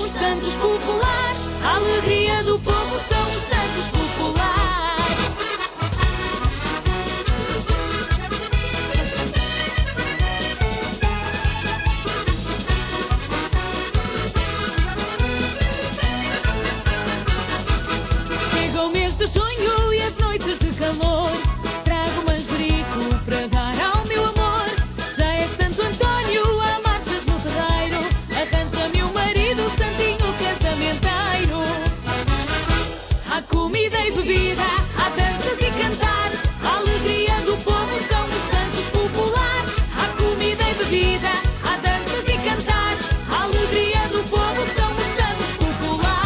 os santos populares. A alegria do povo são os santos populares. Chega o mês de junho e as noites de calor. Trago manjerico para dar ao meu amor. Já é Santo António, há marchas no terreiro. Arranja-me um marido, santinho casamenteiro. Há comida e bebida, há danças e cantares. A alegria do povo são os santos populares. Há comida e bebida, há danças e cantares. A alegria do povo são os santos populares.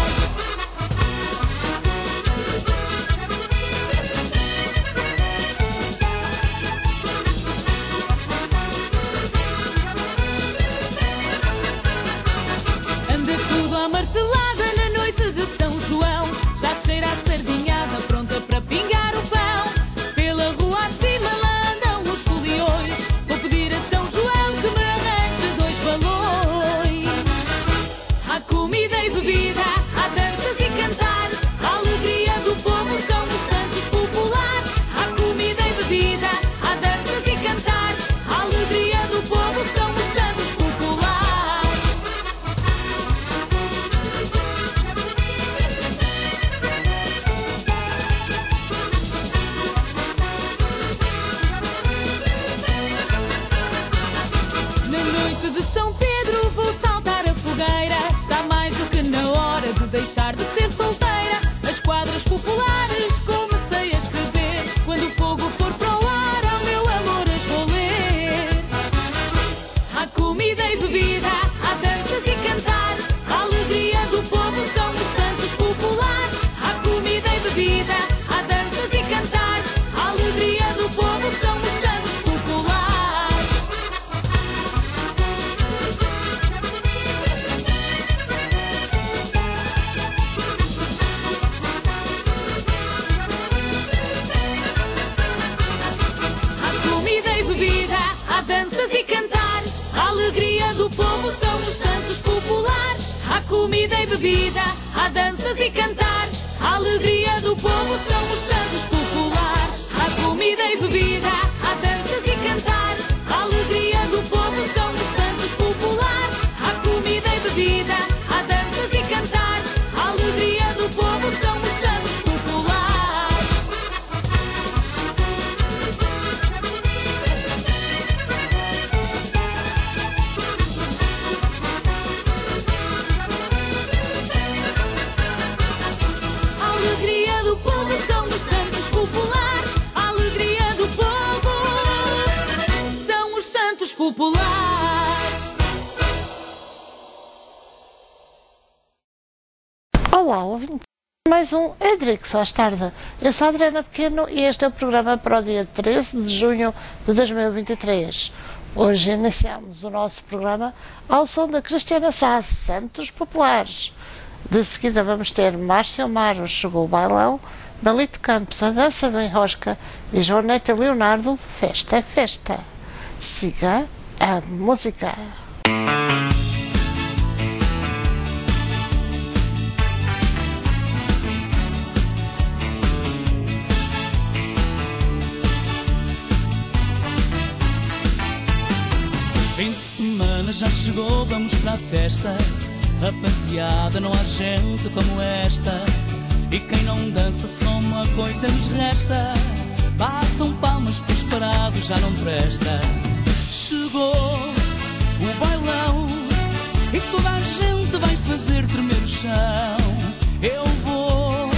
Anda tudo à martelada na noite de São João. Já cheira a sardinhada pronta para pingar o pão. Pela rua acima lá andam os foliões. Vou pedir a São João que me arranje 2 balões. Há comida e bebida, há danças e cantares. A alegria do povo são os santos populares. Há comida e bebida, há danças e cantares. A alegria do povo são os santos populares. Na noite de São Pedro vou saltar a fogueira. Está mais do que na hora de deixar de ser solteira. As quadras populares comecei a escrever. Quando o fogo for para o ar, ao meu amor as vou ler. Há comida e bebida, há danças e cantares. A alegria do povo são os santos populares. Há comida e bebida, há danças e cantares. A alegria do povo são os santos populares. Há comida e bebida, há danças e cantares. A alegria do povo são os santos populares. Há comida e bebida, há danças e cantares. A alegria do povo são os santos populares. Há comida e bebida, há danças e cantares. A alegria do povo são os santos populares. Há comida e bebida, há danças e cantares. A alegria do povo são os santos populares. A alegria do povo são os santos populares. A alegria do povo são os santos populares. Olá, ouvinte. Mais um Edrix às tarde. Eu sou a Adriana Pequeno e este é o programa para o dia 13 de junho de 2023. Hoje iniciamos o nosso programa ao som da Cristiana Sá, Santos Populares. De seguida vamos ter Márcio Amaro, Chegou o Bailão, Melito Campos, A Dança do Enrosca e Joaneta Leonardo, Festa é Festa. Siga a música. Fim de semana já chegou, vamos para a festa. Rapaziada, não há gente como esta. E quem não dança só uma coisa nos resta. Batam palmas pelos parados, já não presta. Chegou o bailão e toda a gente vai fazer tremer o chão. Eu vou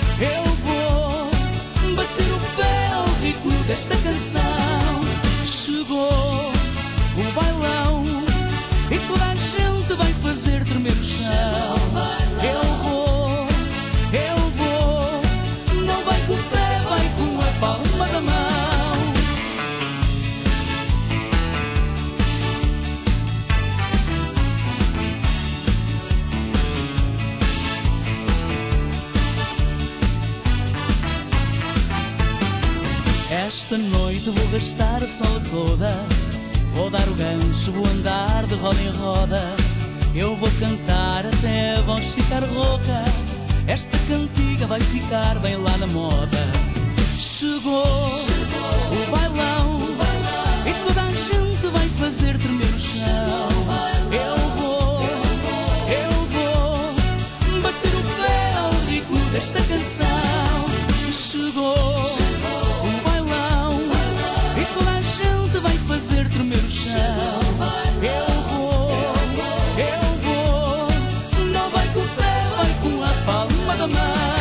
bater o pé ao ritmo desta canção. Chegou o bailão e toda a gente vai fazer tremer o chão. Eu vou, não vai com o pé, vai com a palma da mão. Esta noite vou gastar a sola toda. Vou dar o gancho, vou andar de roda em roda. Eu vou cantar até a voz ficar rouca. Esta cantiga vai ficar bem lá na moda. Chegou o bailão, e toda a gente vai fazer tremer o chão. Eu vou bater o pé ao ritmo desta canção. Chegou o bailão, e toda a gente vai fazer tremer o chão. Eu vou, não vai com o pé, vai com a palma da mão.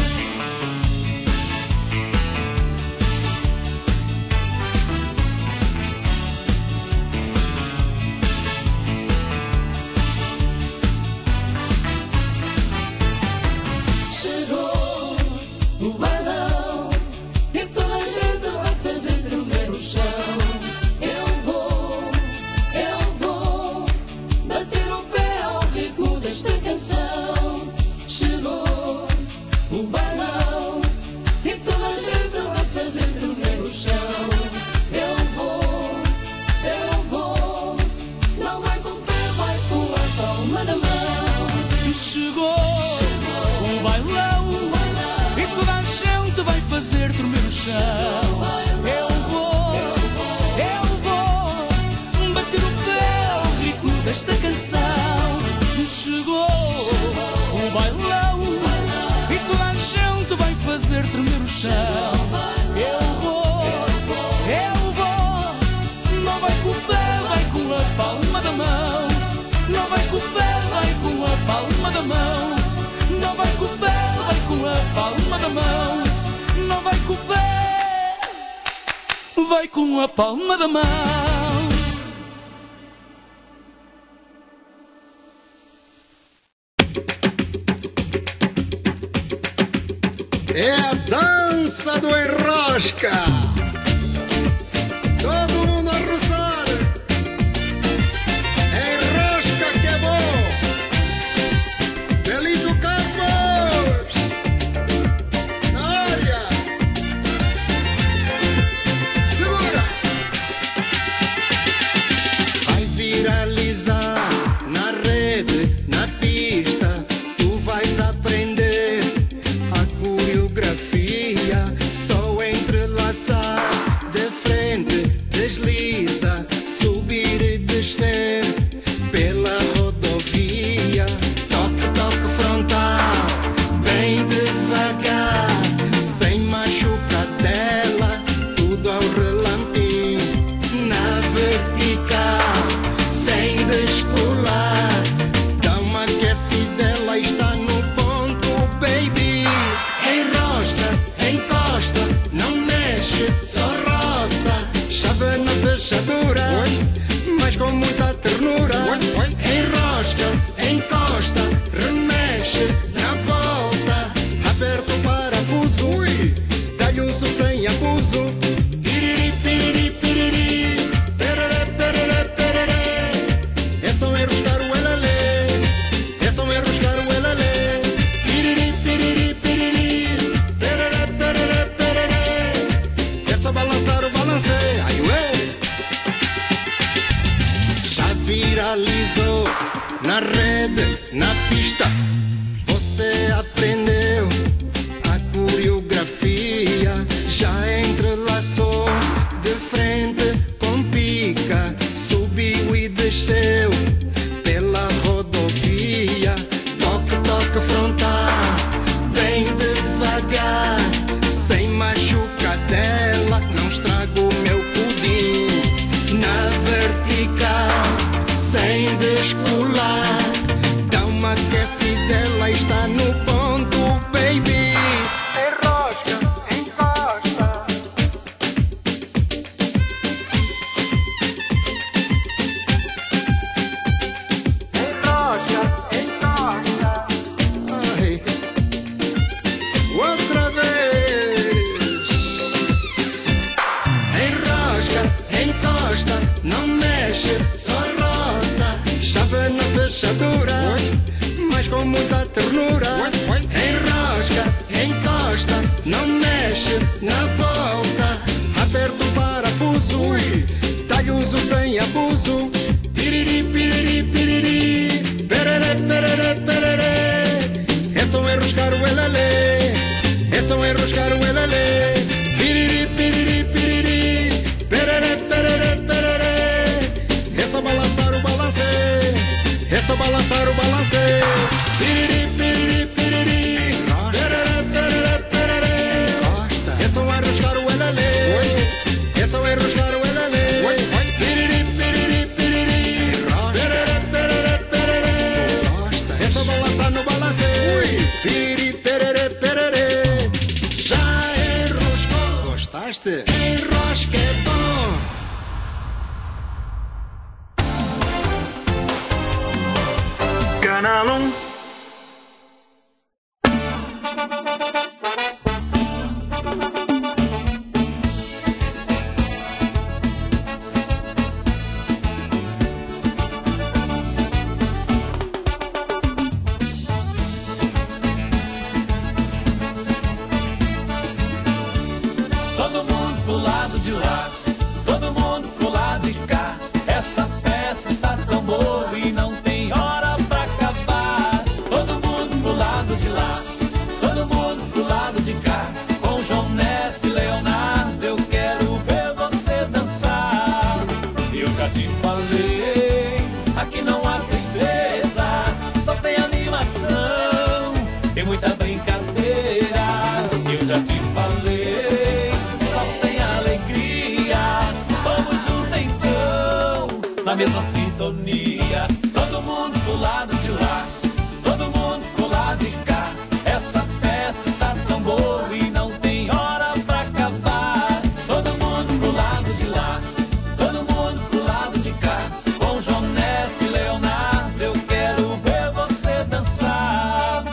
Chegou o bailão, e toda a gente vai fazer tremer o chão. Eu vou bater o pé ao ritmo desta canção. Chegou o bailão, e toda a gente vai fazer tremer o chão. Eu vou, não vai com o pé, vai com a palma da mão. Chegou o bailão, e toda a gente vai fazer tremer o chão. Eu vou bater o pé ao ritmo desta canção. Chegou o bailão, e toda a gente vai fazer tremer o chão. Eu vou, não vai com o pé, vai com a palma da mão. Não vai com o pé, vai com a palma da mão. Não vai com o pé, vai com a palma da mão. Não vai com o pé, vai com a palma da mão. É a dança do enrosca. Todo mundo a roçar. Enrosca que é bom. Delito Campos na área. Segura. Vai viralizar na rede, na pista. Tu vais aprender a coreografia. Só entrelaçar de frente, desliza, subir e descer pela rodovia. Toque, toque frontal, bem devagar, sem machucadela, tudo ao relantinho, na vertical, sem descolar. Dá uma aquecidela, está no ponto, baby. Enrosca, encosta, não mexe, só roça. Chave na fechadura, mas com muita ternura. Enrosca, encosta, remexe, na volta. Aperta o parafuso, dá-lhe um som sem abuso. Piriri, piriri, piriri, perere, perere, perere. É só enroscar o elalé, é só enroscar o elalé. Piriri, piriri, piriri, perere, perere, perere. É só balançar o balancê, ai ué. Já viralizou na rede, na pista. Você aprendeu a coreografia. Já entrelaçou de frente com pica. Subiu e desceu pela rodovia. Toque, toque frontal, bem devagar, sem machucadela. Não estrago o meu pudim. Na vertical, sem descolar. Dá uma aquecidela, está no ponto, baby. Enrosca, encosta. Enrosca, encosta. Ai. Outra vez. Enrosca, encosta, não mexe, só roça. Chave na fechadura, mas com muita ternura. balance. É só balançar o balance. Piriri, piriri, piriri. Perere, perere, perere. É só arrascar o elele. É só arrascar o elele. Piriri, piriri, piriri. Perere, perere, perere. É só balançar no balance. Piriri, perere, perere. Já enroscou. Gostaste? Enrosca é bom. Canal 1. Todo mundo pro lado de lá, todo mundo pro lado de cá. Essa festa está tão boa e não tem hora pra acabar. Todo mundo pro lado de lá, todo mundo pro lado de cá. Com João Neto e Leonardo eu quero ver você dançar. Eu já te falei, aqui não há tristeza, só tem animação e muita brincadeira. Eu já te falei, só tem alegria. Vamos juntos então, na mesma sintonia. Todo mundo pro lado de lá, todo mundo pro lado de cá. Essa festa está tão boa e não tem hora pra acabar. Todo mundo pro lado de lá, todo mundo pro lado de cá. Com João Neto e Leonardo eu quero ver você dançar.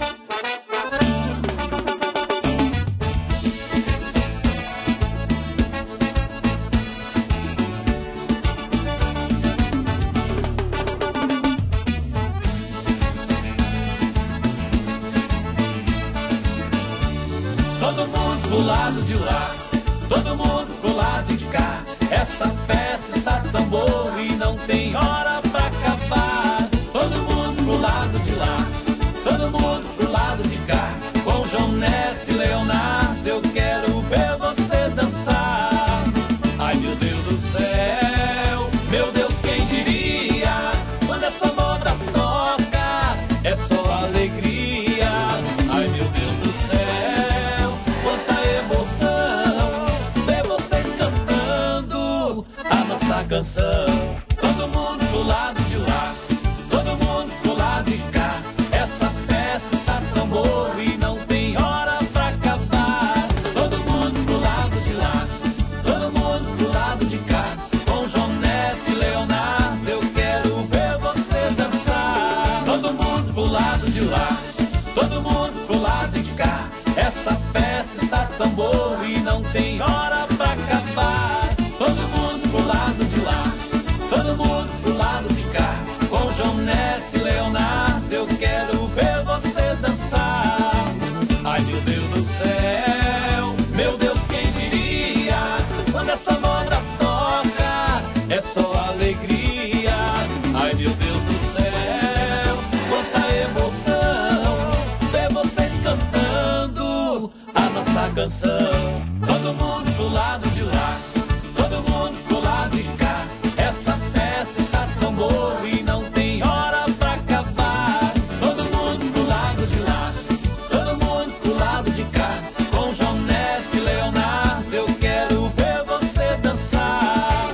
Todo mundo pro lado de lá, todo mundo pro lado de cá. Essa festa está tão boa e não tem hora pra acabar. Todo mundo pro lado de lá, todo mundo pro lado de cá. Com João Neto e Leonardo eu quero ver você dançar. Ai meu Deus do céu, meu Deus quem diria. Quando essa moda toca é só alegria. Ai meu Deus do céu, quanta emoção ver vocês cantando a nossa canção. Todo mundo pro lado de lá, todo mundo pro lado de cá. Essa festa está tão boa e não tem hora pra acabar. Todo mundo pro lado de lá, todo mundo pro lado de cá. Com João Neto e Leonardo eu quero ver você dançar. Todo mundo pro lado de lá, todo mundo pro lado de cá. Essa festa está tão boa e não tem hora pra acabar. Todo mundo pro lado de lá, todo mundo pro lado de cá. Com João Neto e Leonardo eu quero ver você dançar. Ai meu Deus do céu, meu Deus quem diria. Quando essa moda toca é só alegria. Ai meu Deus do céu, quanta emoção ver vocês cantando a nossa canção. Todo mundo pro lado de lá, todo mundo pro lado de cá. Essa festa está tão boa e não tem hora pra acabar. Todo mundo pro lado de lá, todo mundo pro lado de cá. Com João Neto e Leonardo eu quero ver você dançar.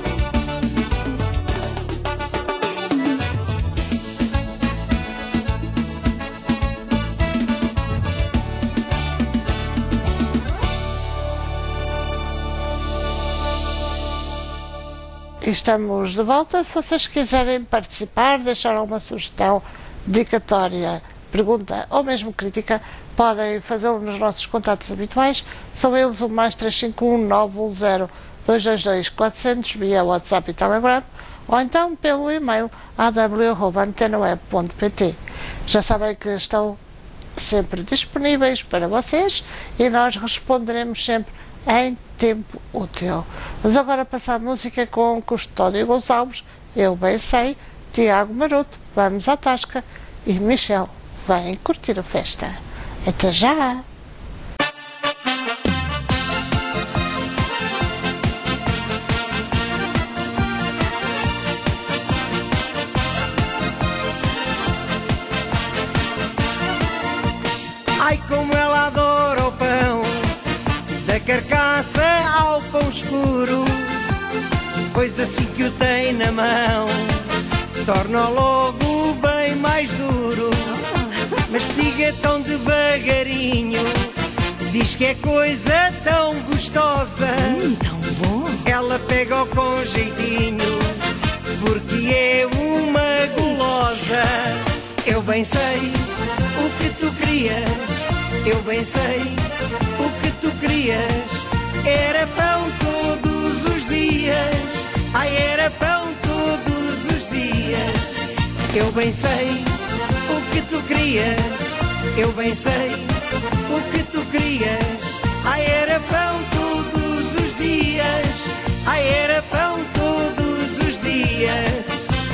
Estamos de volta. Se vocês quiserem participar, deixar alguma sugestão, dedicatória, pergunta ou mesmo crítica, podem fazê-lo nos nossos contatos habituais. São eles o mais 351 910 222 400 via WhatsApp e Telegram, ou então pelo e-mail aw@antenaweb.pt. Já sabem que estão sempre disponíveis para vocês e nós responderemos sempre em tempo útil. Mas agora passar a música com Custódio Gonçalves, Eu Bem Sei, Tiago Maroto, Vamos à Tasca e Michel, Vem curtir a festa. Até já! escuro, pois assim que o tem na mão, torna logo bem mais duro. Mastiga tão devagarinho, diz que é coisa tão gostosa. Tão bom. Ela pega-o com jeitinho, porque é uma gulosa. Eu bem sei o que tu querias, eu bem sei o que tu querias. Era pão todos os dias, ai era pão todos os dias. Eu bem sei o que tu querias, eu bem sei o que tu querias. Ai era pão todos os dias, ai era pão todos os dias.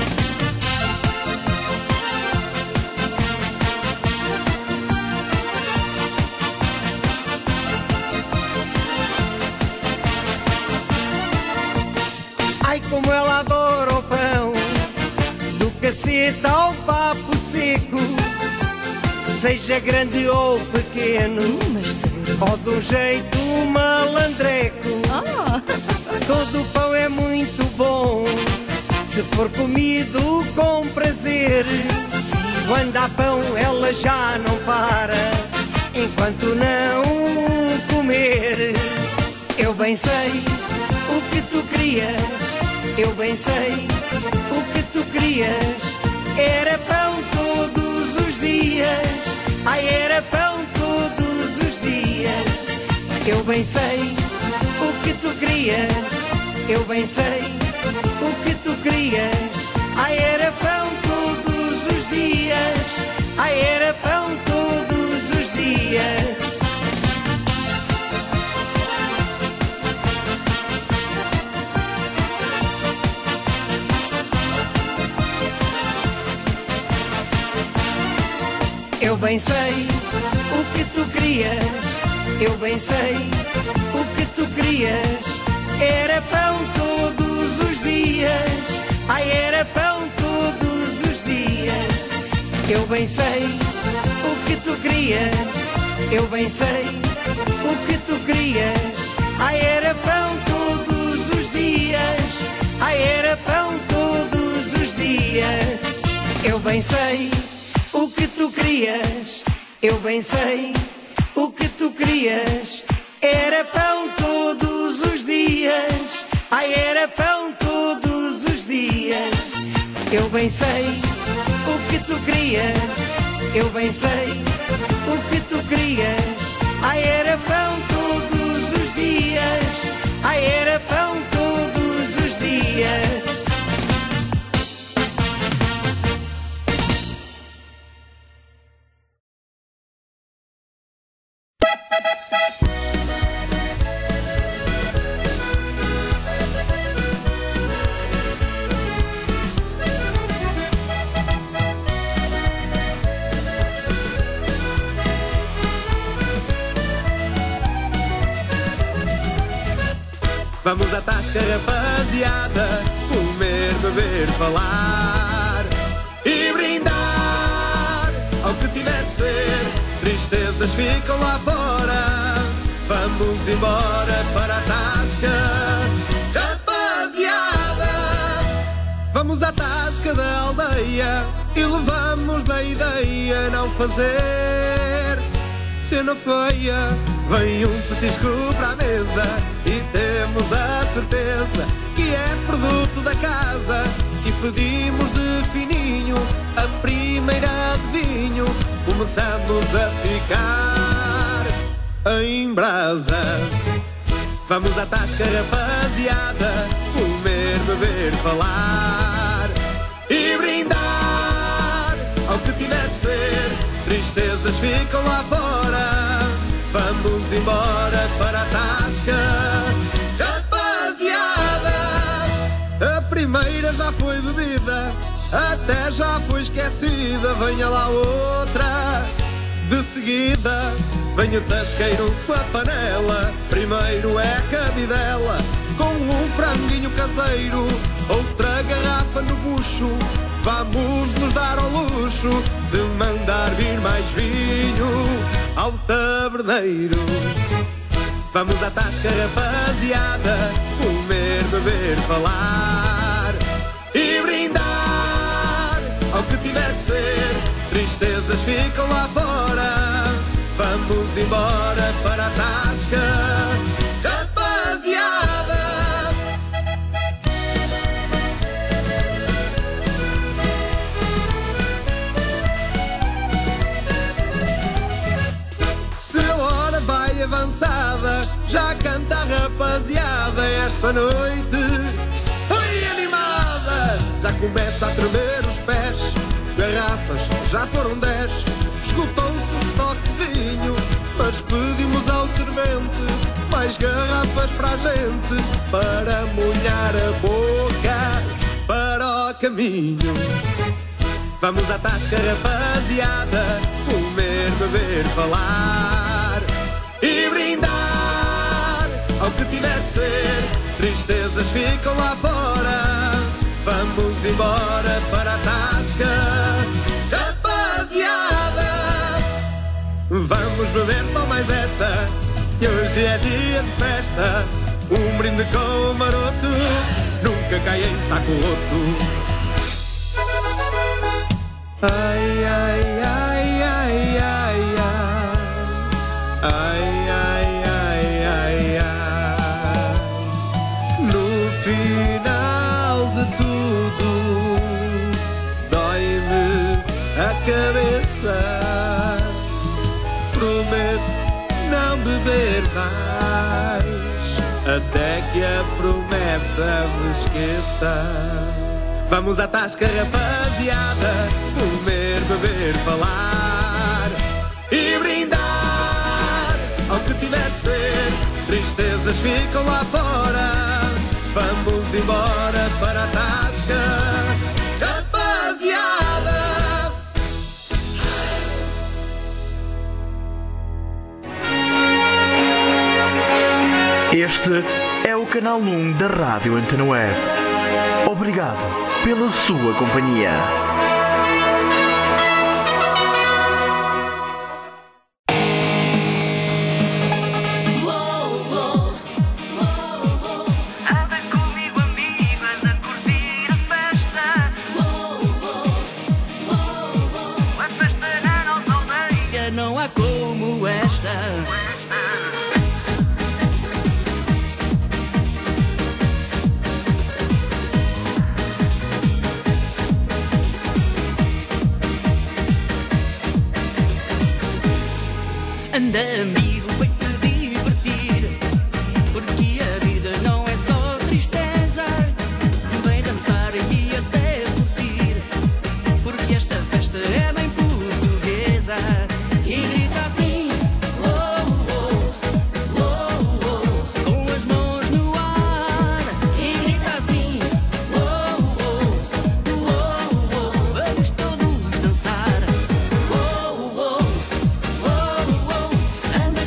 Ai como ela adora o pão, do cacete ao papo seco, seja grande ou pequeno, ou de um jeito malandreco. Todo pão é muito bom, se for comido com prazer. Quando há pão ela já não para, enquanto não comer. Eu bem sei o que tu querias, eu bem sei o que tu querias. Era pão todos os dias, ai era pão todos os dias. Eu bem sei o que tu querias, eu bem sei o que tu querias. Ai era pão todos os dias, ai era pão todos os dias. Eu bem sei o que tu querias, eu bem sei o que tu querias. Era pão todos os dias, ai era pão todos os dias. Eu bem sei o que tu querias, eu bem sei o que tu querias. Ai era pão todos os dias, ai era pão todos os dias. Eu bem sei o que tu querias, eu bem sei o que tu querias. Era pão todos os dias, ai era pão todos os dias. Eu bem sei o que tu querias, eu bem sei o que tu querias. Ai era pão todos os dias, ai era pão todos os dias. Vamos à tasca, rapaziada, comer, beber, falar e brindar ao que tiver de ser. Tristezas ficam lá fora, vamos embora para a tasca, rapaziada. Vamos à tasca da aldeia e levamos da ideia não fazer cena feia. Vem um petisco para a mesa e temos a certeza que é produto da casa. E pedimos de fininho a primeira de vinho. Começamos a ficar em brasa. Vamos à tasca, rapaziada, comer, beber, falar e brindar ao que tiver de ser. Tristezas ficam lá fora, vamos embora para a tasca, rapaziada. A primeira já foi bebida, até já foi esquecida. Venha lá outra de seguida. Venha o tasqueiro com a panela, primeiro é a cabidela, com um franguinho caseiro, outra garrafa no bucho. Vamos nos dar ao luxo de mandar vir mais vinho ao taberneiro. Vamos à tasca, rapaziada, comer, beber, falar e brindar ao que tiver de ser. Tristezas ficam lá fora, vamos embora para a tasca, rapaziada. Se a hora vai avançada, já canta a rapaziada esta noite. Oi, animada! Já começa a tremer os pés, garrafas já foram 10. Escutou-se o estoque de vinho, mas pedimos ao servente mais garrafas para a gente, para molhar a boca para o caminho. Vamos à tasca, rapaziada, comer, beber, falar e brindar ao que tiver de ser. Tristezas ficam lá fora, vamos embora para a tasca, rapaziada. Vamos beber só mais esta, que hoje é dia de festa. Um brinde com o maroto, nunca cai em saco roto. Ai, ai, ai, ai, ai, ai, ai, ai, ai, ai. No final de tudo, dói-me a cabeça. Prometo não beber mais, até que a promessa me esqueça. Vamos à tasca, rapaziada, comer, beber, falar e brindar ao que tiver de ser. Tristezas ficam lá fora, vamos embora para a tasca, rapaziada. Este é o canal 1 da Rádio Antena Web. Obrigado pela sua companhia. Anda comigo, amigo, anda a curtir a festa. A festa na nossa aldeia não há como esta. Anda, amigo, vem-te divertir, porque a vida não é só tristeza. Vem dançar e até curtir, porque esta festa é bem portuguesa. E grita assim, oh, oh, oh, oh, com as mãos no ar. E grita assim, oh, oh, oh, oh, vamos todos dançar. Oh, oh, oh, oh, anda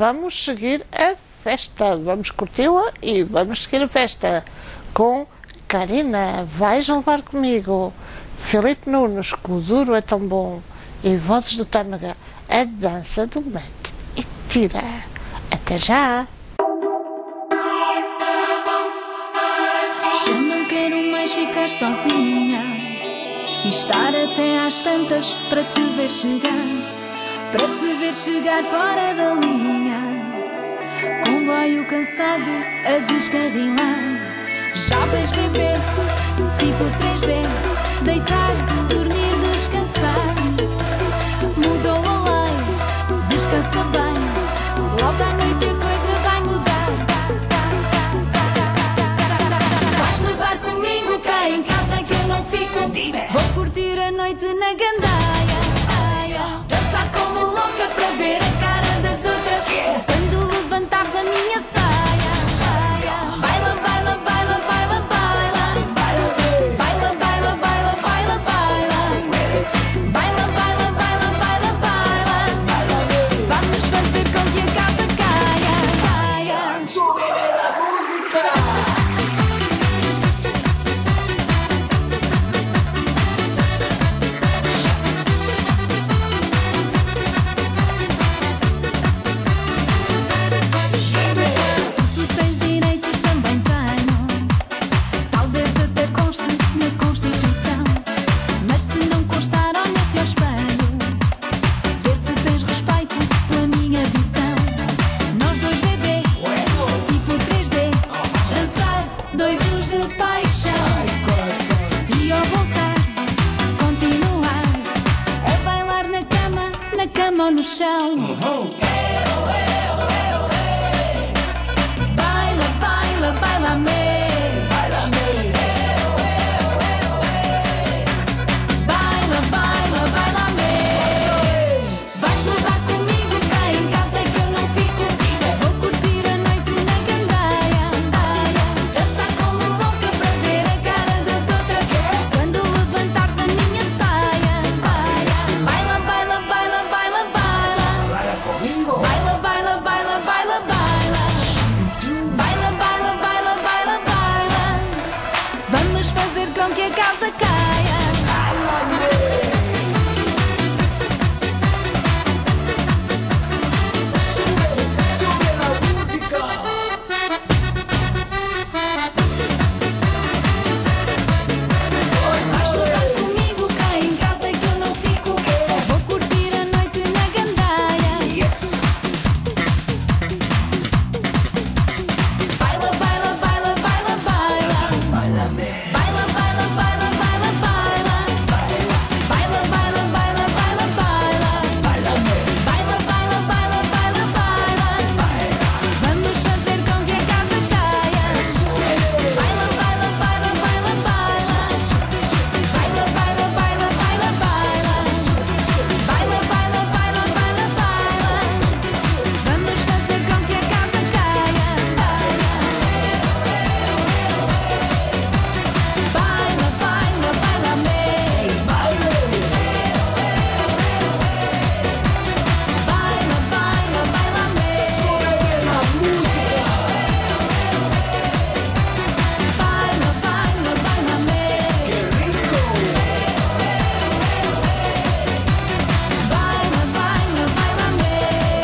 vamos seguir a festa, vamos curti-la e vamos seguir a festa com Karina, Vais Levar Comigo, Filipe Nunes, que o duro é tão bom, e Vozes do Tâmega, a dança do mete e tira. Até já! Já não quero mais ficar sozinha e estar até às tantas para te ver chegar fora da linha. Comboio cansado a descarrilar. Já vais beber, tipo 3D, deitar, dormir, descansar. Mudou a lei, descansa bem, logo à noite a coisa vai mudar. Vais levar comigo cá em casa que eu não fico. Vou curtir a noite na gandaia, dançar como louca para ver a cara das outras. Quando levantares a minha saia, baila, baila, baila, baila, baila, baila, baila, baila, baila, baila, baila, baila, baila, baila, baila. Vamos fazer com que a casa caia. Sube a música. No chão. Baila, baila, baila-me. Baila, baila, baila-me. Vais levar comigo cá em casa que eu não fico. Vou curtir a noite na gandaia, dançar como louca para ver a cara das outras. Quando levantares a minha saia, baila, baila, baila, baila, baila. Baila, baila, baila, baila, baila. Baila, baila, baila, baila, baila. Vamos fazer com que a casa caia. Sube a música. Vais levar comigo cá em casa que eu não fico. Vou curtir a noite na gandaia. Baila, baila, baila, baila, baila. Baila-me. Baila, baila, baila, baila, baila. Baila, baila, baila, baila, baila. Baila-me. Baila, baila, baila, baila, baila. Vamos fazer com que a casa caia. Baila, baila, baila, baila, baila. Baila, baila, baila, baila, baila. Baila, baila, baila, baila, baila. Vamos fazer com que a casa caia. Baila, baila, baila-me. Baila, baila, baila-me. Sube na música. Baila, baila, baila-me. Que rico. Baila, baila, baila-me.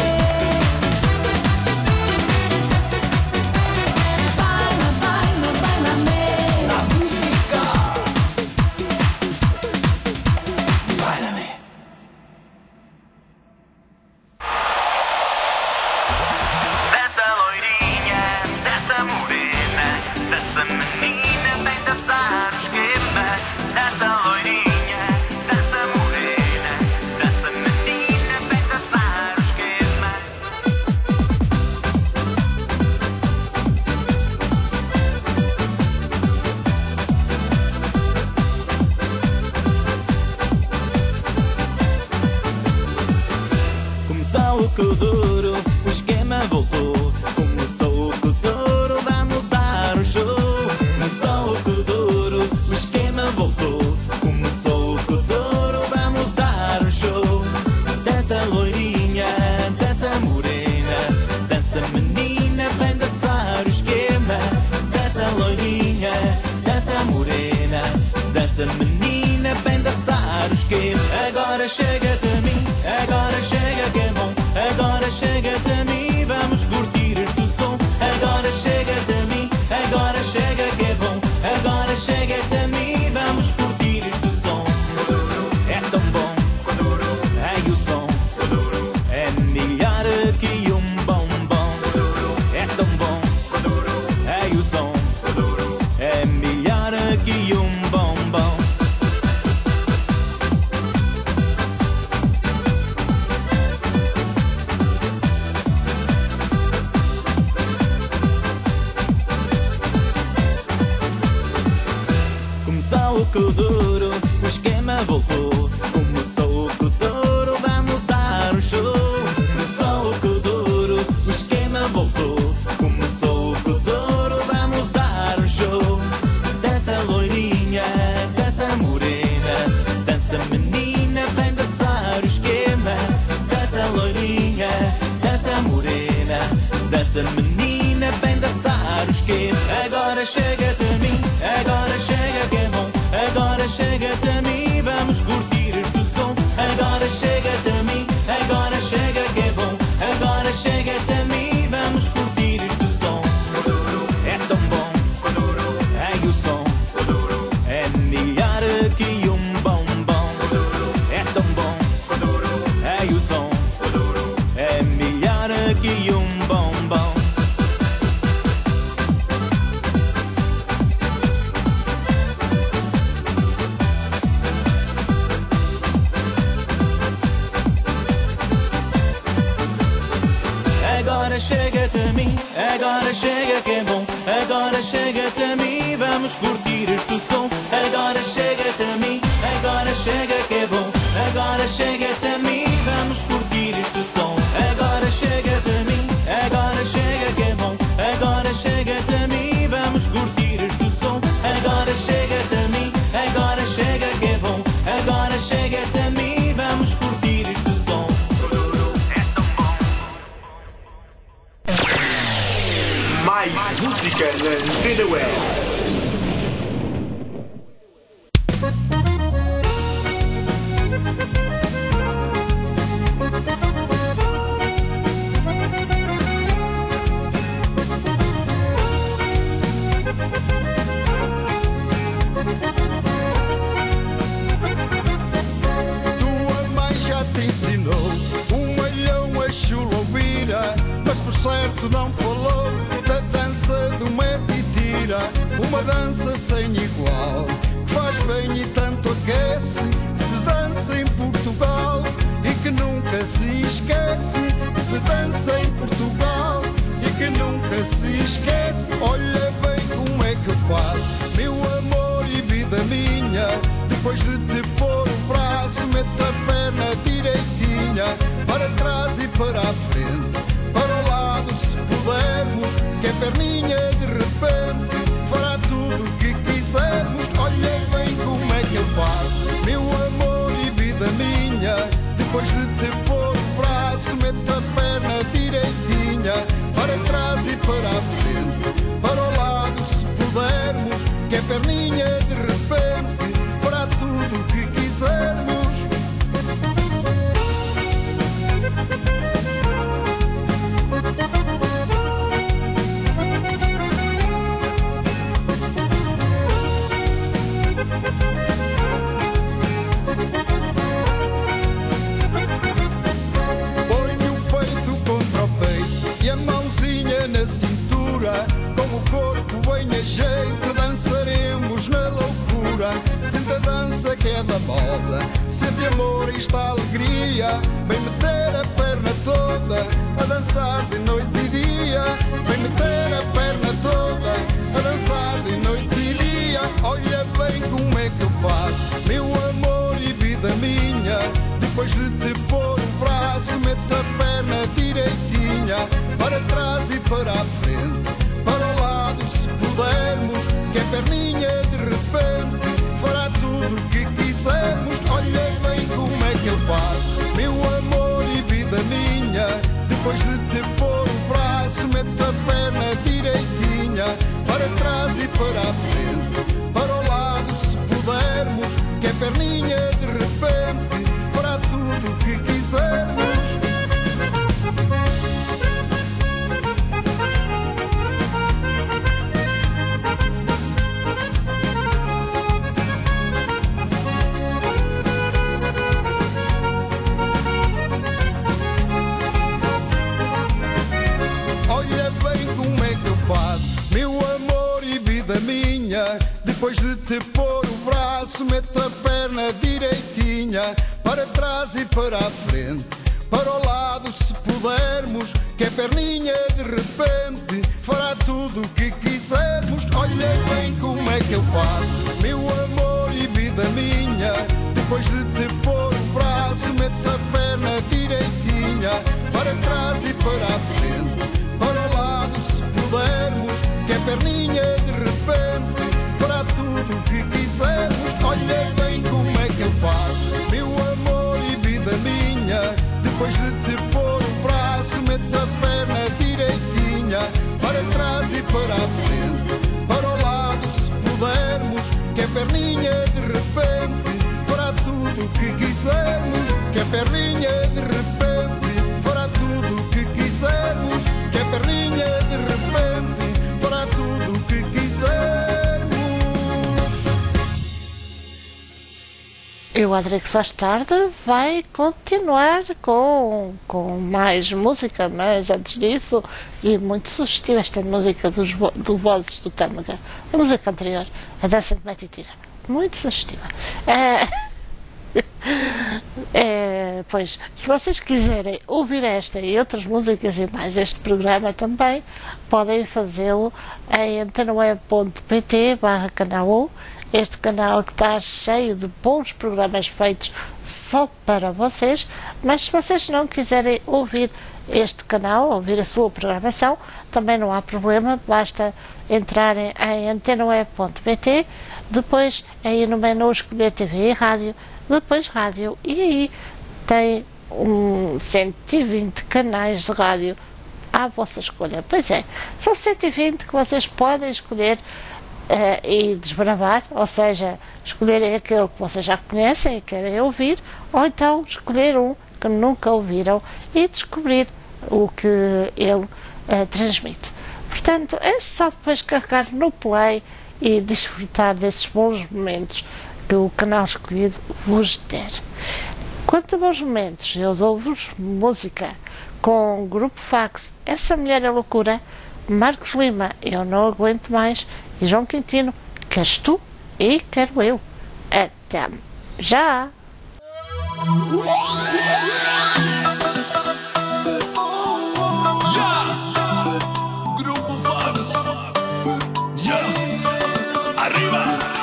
Baila, baila, baila-me. La música. Baila-me. Dessa loirinha, dessa morena, dessa menina vem dançar o esquema. Dessa loirinha, dessa morena, dessa menina vem dançar o esquema. Começou o Kuduro, o esquema voltou. Começou o Kuduro, vamos dar um show. Começou o Kuduro, o esquema voltou. Começou o Kuduro, vamos dar um show. Dessa loirinha, dessa morena, dessa menina vem dançar o esquema. Agora chega-te a mim, agora chega que é bom. Agora chega-te a mim, vamos curtir este som. Agora chega-te a mim, agora chega que é bom. Agora chega-te a mim, vamos curtir este som. É tão bom, ai o som é melhor que bombom. É tão bom, ai o som é melhor que bombom. Começou o Kuduro, o esquema voltou. Começou o Kuduro, vamos dar um show. Começou o Kuduro, o esquema voltou. Começou o Kuduro, vamos dar um show. Dança loirinha, dança morena, dança menina, vem dançar o esquema. Dança loirinha, dança morena, dança menina, vem dançar o esquema. Agora chega-te a mim, agora chega que é bom. Agora chega-te a mim, vamos curtir este som. Agora chega-te a mim, agora chega que é bom. Agora chega-te a mim, vamos curtir este som. É tão bom, ai o som é melhor que bombom. É tão bom, ai o som é melhor que bombom. Agora chega-te a mim, agora chega que é bom. Agora chega-te a mim, vamos curtir este som. Agora chega-te a mim, agora chega que é bom. Agora chega-te a mim, vamos curtir este som. Agora chega-te a mim, agora chega que é bom. Agora chega-te a mim, vamos curtir este som. Agora chega-te a mim, agora chega que é bom. Agora chega-te a mim, vamos curtir este som. Mais música na Antena Web. Tua mãe já te ensinou um malhão a chulombira, mas por certo não falou da dança do mete e tira. Uma dança sem igual, que faz bem e tanto aquece, que se dança em Portugal e que nunca se esquece. Que se dança em Portugal e que nunca se esquece. Olha bem como é que eu faço, meu amor e vida minha. Depois de te pôr o braço, mete a perna direitinha, para trás e para a frente, para o lado se pudermos, que a perninha de repente fará tudo o que quisermos. Olha bem como é que eu faço, meu amor e vida minha. Depois de te pôr o braço, mete a perna direitinha, para trás e para a frente, para o lado se pudermos, que a perninha de repente fará tudo o que quisermos. Põe o peito contra o peito e a mãozinha na cintura, com o corpo bem a jeito, dançaremos na loucura. Sente a dança que é da moda, sente amor e esta alegria. Vem meter a perna toda, a dançar de noite e dia. Vem meter a perna toda, a dançar de noite e dia. Olha bem como é que eu faço, meu amor e vida minha. Depois de te pôr o braço, mete a perna direitinha, para trás e para a frente, para o lado se pudermos, que a perninha de repente fará tudo o que quisermos. Olha bem como é que eu faço, meu amor e vida minha. Depois de te pôr o braço, pôr o braço, mete a perna direitinha, para trás e para a frente, para o lado se pudermos, que a perninha de repente fará tudo o que quisermos. Olha bem como é que eu faço, meu amor e vida minha. Depois de te pôr o braço, mete a perna direitinha, para trás e para a frente, para o lado se pudermos, que a perninha de repente fará tudo o que quisermos. Olha bem como é que eu faço, meu amor e vida minha. Depois de te pôr o braço, mete a perna direitinha, para trás e para a frente, para o lado se pudermos, que a perninha de repente fará tudo o que quisermos, que a perninha de repente fará tudo o que quisermos, que a perninha de repente fará tudo o que quisermos. E o Adrix às tarde vai continuar com mais música, mas antes disso, e muito sugestiva esta música do Vozes do Tâmega, a música anterior, a Dança de Mete e Tira, muito sugestiva. Pois, se vocês quiserem ouvir esta e outras músicas e mais este programa também, podem fazê-lo em antenoe.pt/canal 1. Este canal que está cheio de bons programas feitos só para vocês, mas se vocês não quiserem ouvir este canal, ouvir a sua programação, também não há problema, basta entrarem em antenoe.pt, depois aí no menu escolher TV e rádio, depois rádio, e aí tem 120 canais de rádio à vossa escolha. Pois é, são 120 que vocês podem escolher e desbravar, ou seja, escolherem aquele que vocês já conhecem e querem ouvir, ou então escolher um que nunca ouviram e descobrir o que ele transmite. Portanto, é só depois carregar no play e desfrutar desses bons momentos que o canal escolhido vos der. Quanto a bons momentos, eu dou-vos música com o Grupo Fax, Essa Mulher é Loucura, Marcos Lima, Eu Não Aguento Mais, e João Quintino, Queres Tu e Quero Eu. Até já! Grupo Fox, arriba,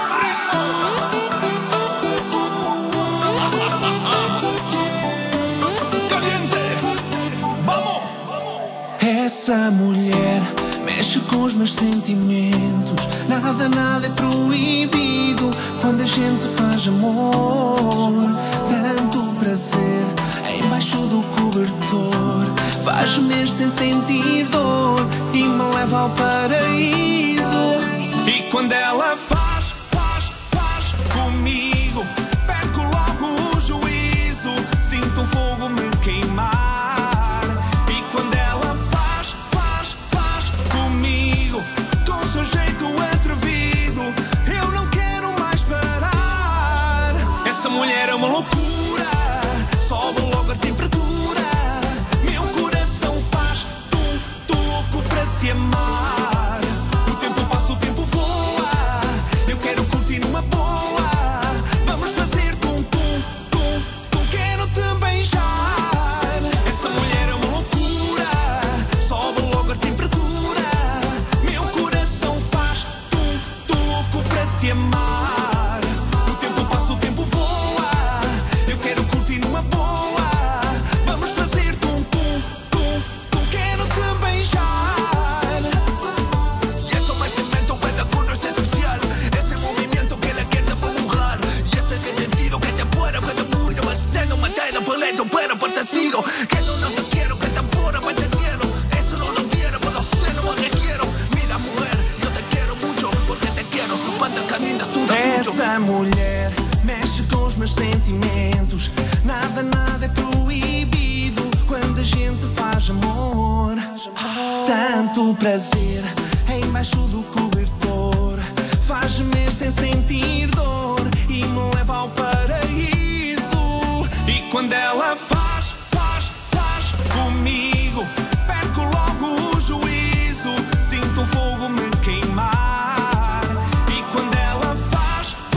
caliente, vamos. Essa mulher mexe com os meus sentimentos. Nada é proibido quando a gente faz amor. Tanto prazer embaixo do cobertor, faz-me sem sentir dor e me leva ao paraíso. E quando ela faz comigo, perco logo o juízo, sinto o fogo me queimar. E quando ela faz comigo, com seu jeito atrevido, eu não quero mais parar. Essa mulher é uma loucura, sobe logo a temperatura, meu coração faz tum louco para te amar. O tempo passa, o tempo voa, eu quero curtir numa boa. Vamos fazer tum, quero te beijar. Essa mulher é uma loucura, sobe logo a temperatura, meu coração faz tum louco para te amar. O tempo passa, o tempo voa, eu quero curtir numa boa. Vamos fazer tum, quero te beijar. Y eso me cemento que la cuna es especial, ese movimiento que la quiere empujar, y ese sentido que te pueda, que te pueda, mas se no mantém por lento, pero por tecido, que no te quiero, que te pura, me entendieron, eso no lo quiero, por los senos no te quiero. Mira mujer, yo te quiero mucho, porque te quiero, su pata caminas tudo mucho. Essa mulher mexe com os meus sentimentos, nada é proibido quando a gente faz amor. Tanto prazer embaixo do cobertor, faz-me sem sentir dor e me leva ao paraíso. E quando ela faz comigo, perco logo o juízo, sinto o fogo me queimar. E quando ela faz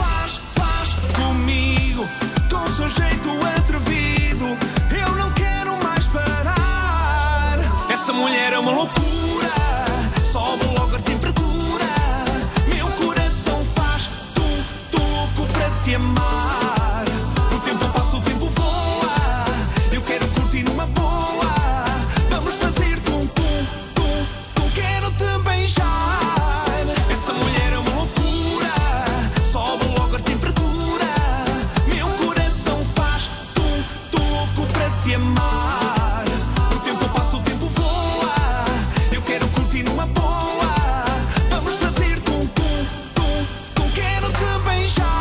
te amar. O tempo passa, o tempo voa. Eu quero curtir numa boa. Vamos fazer tum, tum, tum, tum. Quero te beijar. Essa mulher é uma loucura. Sobe logo a temperatura. Meu coração faz tum, tum, louco para te amar. O tempo passa, o tempo voa. Eu quero curtir numa boa. Vamos fazer tum, tum, tum, tum. Quero te beijar.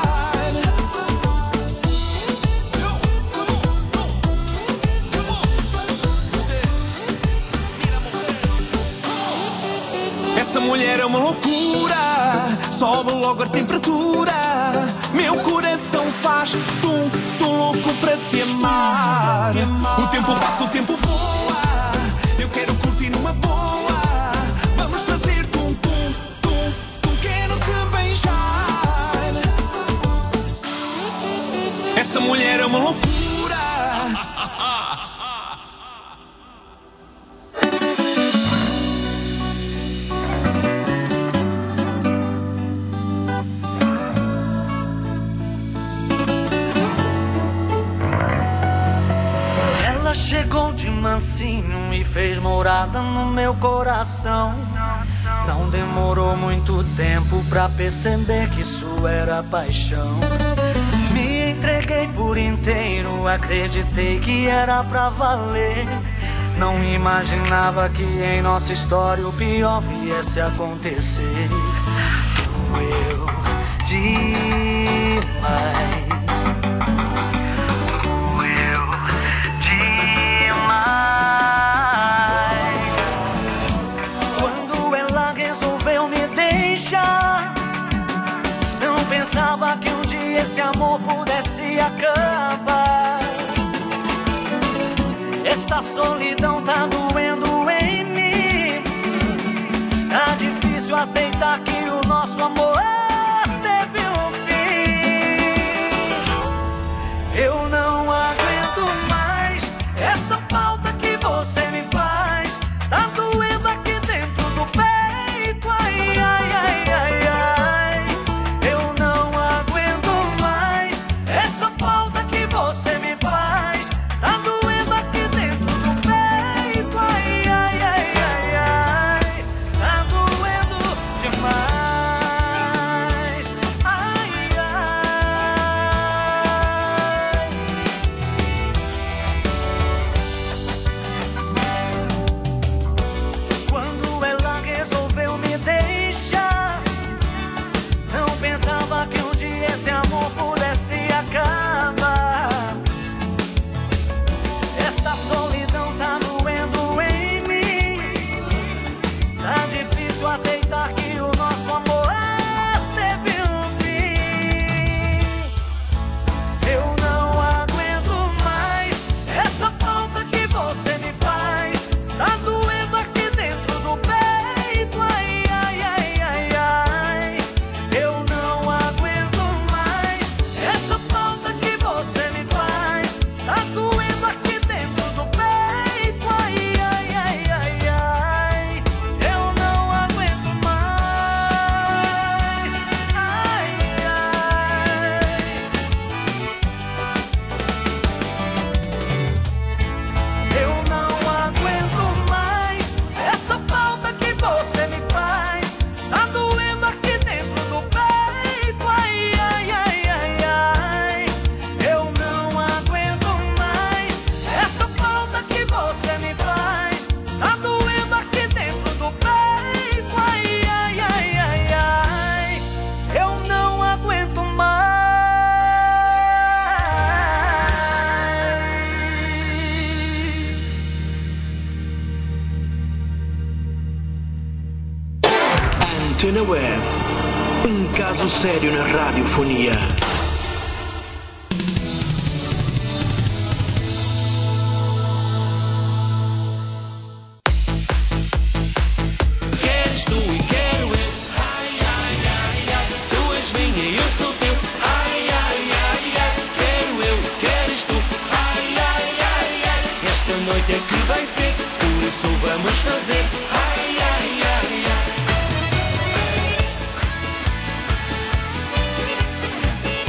Essa mulher é uma loucura. Sobe logo a temperatura. Meu coração faz tum, tum, louco para te amar. O tempo passa, o tempo voa. Eu quero curtir numa boa. Vamos fazer tum, tum, tum, tum. Quero te beijar. Essa mulher é uma loucura. Ela chegou de mansinho e fez morada no meu coração. Não demorou muito tempo pra perceber que isso era paixão. Me entreguei por inteiro, acreditei que era pra valer. Não imaginava que em nossa história o pior viesse a acontecer. Doeu demais. Doeu demais. Quando ela resolveu me deixar, não pensava que um dia esse amor pudesse acabar. Esta solidão tá doendo em mim. Tá difícil aceitar que o nosso amor teve um fim. Eu não aguento mais essa falta que você me faz. Tá doendo aqui dentro do peito. Ai, ai, ai, ai, ai. Eu não aguento mais essa falta que você me faz. Tá doendo aqui dentro do peito. Ai, ai, ai, ai, ai. Tá doendo demais. Ai, ai. Quando ela resolveu me deixar, não pensava que um dia esse amor pudesse acabar. Esta solidão tá doendo em mim. Tá difícil aceitar que o nosso amor teve um fim. Eu não aguento mais essa falta que você me faz. Tá doendo aqui dentro do peito. Ai, ai, ai, ai, ai. Eu não aguento mais essa falta que você me faz. Tá doendo aqui dentro do peito. Ai, ai, ai, ai, ai. Eu não aguento mais. Ai, ai. Eu não aguento mais essa falta que você me faz. Tá doendo aqui dentro do peito. Ai, ai, ai, ai, ai. Eu não aguento mais essa falta que você me faz. Tá doendo aqui dentro do peito. Ai, ai, ai, ai, ai. Eu não aguento mais. Antena Web, um caso sério na radiofonia. Queres tu e quero eu. Ai, ai, ai, ai. Tu és minha e eu sou teu. Ai, ai, ai, ai. Quero eu, queres tu. Ai, ai, ai, ai. Esta noite é que vai ser, por isso vamos fazer. Ai, ai, ai, ai.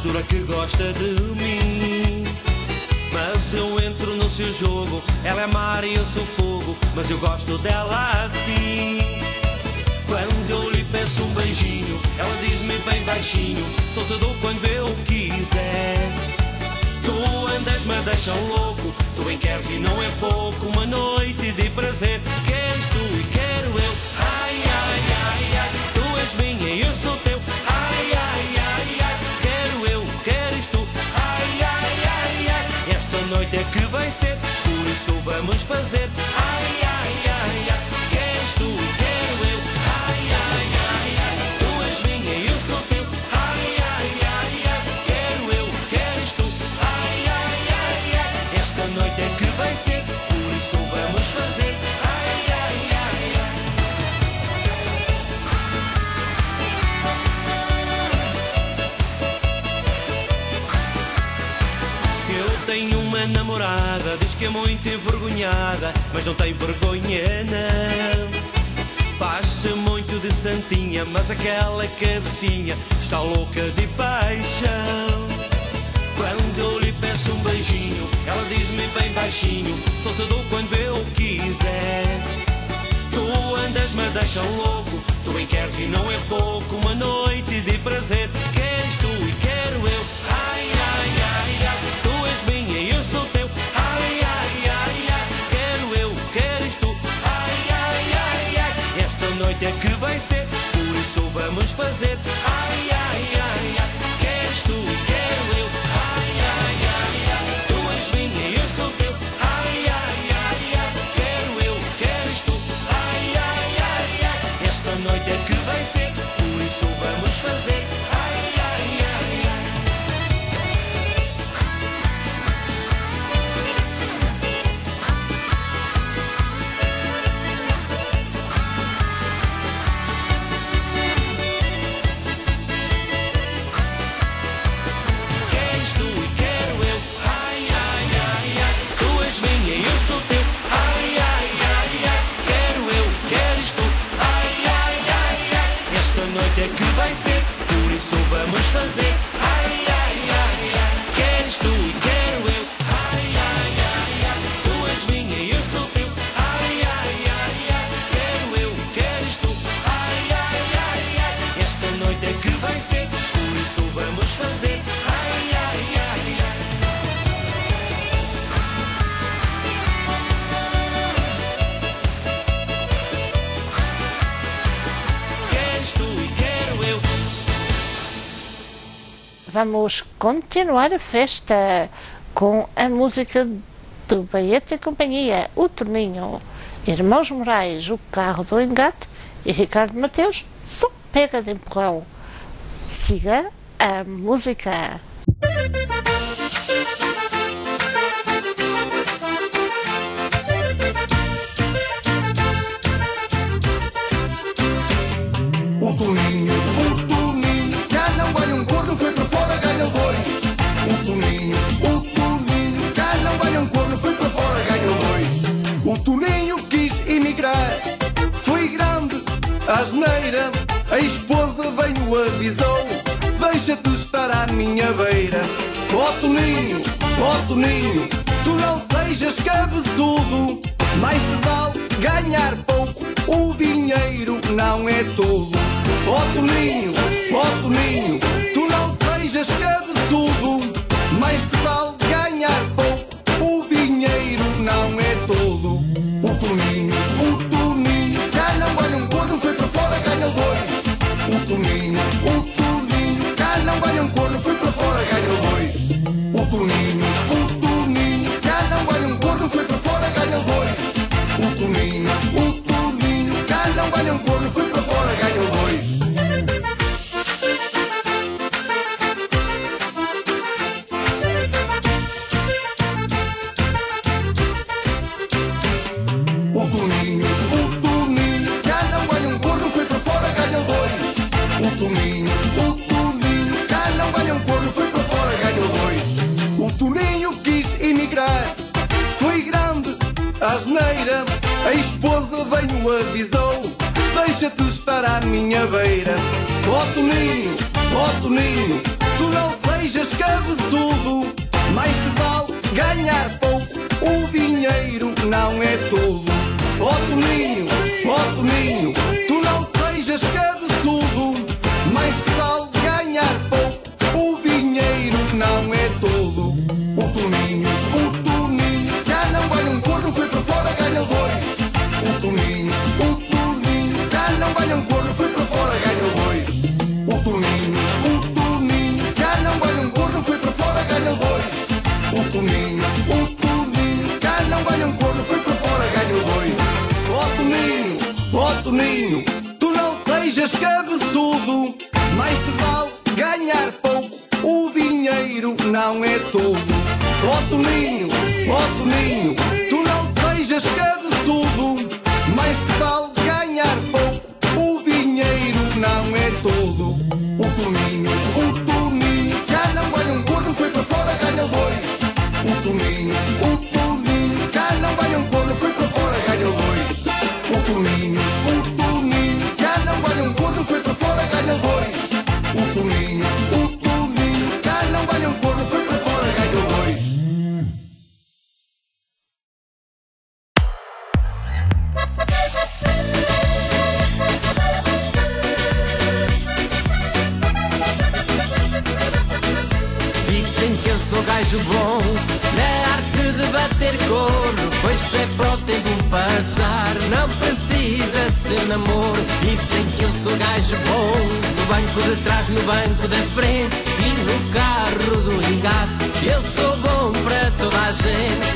jura que gosta de mim. Mas eu entro no seu jogo, ela é mar e eu sou fogo, mas eu gosto dela assim. Quando eu lhe peço um beijinho, ela diz-me bem baixinho, só te dou quando eu quiser. Tu andas, me deixam louco, tu bem queres e não é pouco, uma noite de prazer. Queres tu e quero eu, ai, ai, ai, ai. Tu és minha e eu sou teu, ai, ai, ai, ai. Quero eu, queres tu, ai, ai, ai, ai. Esta noite é que vai ser, por isso vamos fazer, ai, ai, ai, ai. Queres tu e quero eu, ai, ai, ai, ai. Tu és minha e eu sou teu, ai, ai, ai, ai. Quero eu, queres tu, ai, ai, ai, ai. Esta noite é que vai ser, por isso vamos fazer, ai, ai, ai, ai. Eu tenho uma namorada, diz que é muito envergonhada, mas não tem vergonha não. Faz-se muito de santinha, mas aquela cabecinha está louca de paixão. Quando eu lhe peço um beijinho, ela diz-me bem baixinho, só te dou quando eu quiser. Tu andas, me deixam louco, tu bem queres e não é pouco, uma noite de prazer. Queres tu e quero eu, ai, ai, ai, ai. Tu és minha e eu sou teu, ai, ai, ai, ai. Quero eu, queres tu, ai, ai, ai, ai. Esta noite é que vai ser, por isso vamos fazer, ai, ai, ai, ai. Queres tu e quero eu, ai, ai, ai, ai. Tu és minha e eu sou teu, ai, ai, ai, ai. Quero eu, queres tu, ai, ai, ai, ai. Esta noite é que vai ser, por isso vamos fazer, ai, ai, ai, ai. Queres tu e quero eu, ai, ai, ai, ai. Tu és minha e eu sou teu, ai, ai, ai, ai. Quero eu, queres tu, ai, ai, ai, ai. Esta noite é que vai ser, por isso vamos fazer, ai, ai, ai, ai. Queres tu e quero eu, ai, ai, ai, ai. Tu és minha e eu sou teu, ai, ai, ai, ai. Quero eu, queres tu, ai, ai, ai, ai. Esta noite é que vai ser, por isso vamos fazer, ai, ai, ai, ai. Queres tu e quero eu. Vamos continuar a festa com a música do Baeta e Companhia, o Toninho, Irmãos Moraes, o Carro do Engate e Ricardo Mateus, só pega de empurrão. Siga a música. O Toninho, já não ganha um corno, foi para fora, ganhou dois. O Toninho, já não ganha um corno, foi para fora, ganhou dois. O Toninho quis emigrar, foi grande a asneira, a esposa veio avisou, deixa-te estar à minha beira. Ó Toninho, tu não sejas cabeçudo, mais te vale ganhar pouco, o dinheiro não é tudo. Ó Toninho, tu não sejas cabeçudo, mais te vale ganhar pouco, o dinheiro não é tudo. O Toninho, já não ganha um corno, foi para fora, ganhou dois. O Toninho, já não ganha um corno, foi para fora, ganhou dois. O Toninho, já não ganha um corno, foi para fora, ganhou dois. O Toninho, já não ganha um corno, foi para fora, ganhou dois. O Toninho, já não ganha um corno, foi para fora, ganhou dois. O Toninho, já não ganha um corno, foi para fora, ganhou dois. O Toninho quis emigrar, foi grande a asneira, a esposa veio avisou, deixa-te estar à minha beira. Ó Toninho, tu não sei sejas cabeçudo, mais te vale ganhar pouco, o dinheiro não é tudo. Ó Toninho, tu não sejas cabeçudo, mais te vale ganhar pouco, o dinheiro não é tudo. O Toninho, já não ganha um corno, foi para fora, ganha dois. O Toninho, já não ganha um corno, foi para fora, ganha dois. O Toninho, já não ganha um corno, foi para fora, ganha dois. O Toninho, já não ganha um corno, foi para fora, ganha dois. Ó Toninho, tu não sejas cabeçudo, mais te vale ganhar pouco, o dinheiro não é tudo. Ó Toninho, tu não sejas cabeçudo, mais te vale ganhar pouco, o dinheiro não é tudo. O Toninho, já não ganha um corno, foi para fora, ganha dois. O Toninho, já não ganha um corno, foi para fora, ganha dois. O Toninho, já não ganha um corno, foi para fora, ganha dois. O Toninho, já não ganha um corno, foi para fora, ganha dois. Dizem que eu sou gajo bom na arte de bater corno, pois se é para o tempo passar, não precisa ser namoro. Dizem que eu sou gajo bom no banco de trás, no banco da frente e no carro do engate. Eu sou bom para toda a gente.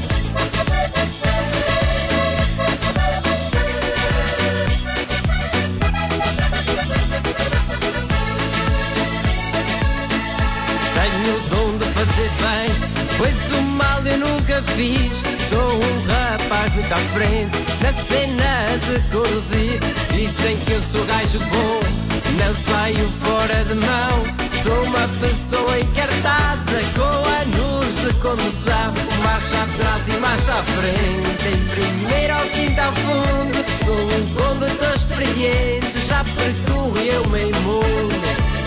Tenho o dom de fazer bem, pois o mal eu nunca fiz. Sou um rapaz muito à frente na cena de conduzir. Dizem que eu sou gajo bom, não saio fora de mão. Sou uma pessoa encartada com anos de condução. Marcha atrás e marcha à frente, em primeiro ao quinto ao fundo. Sou um condutor experiente, já percorri o meio mundo.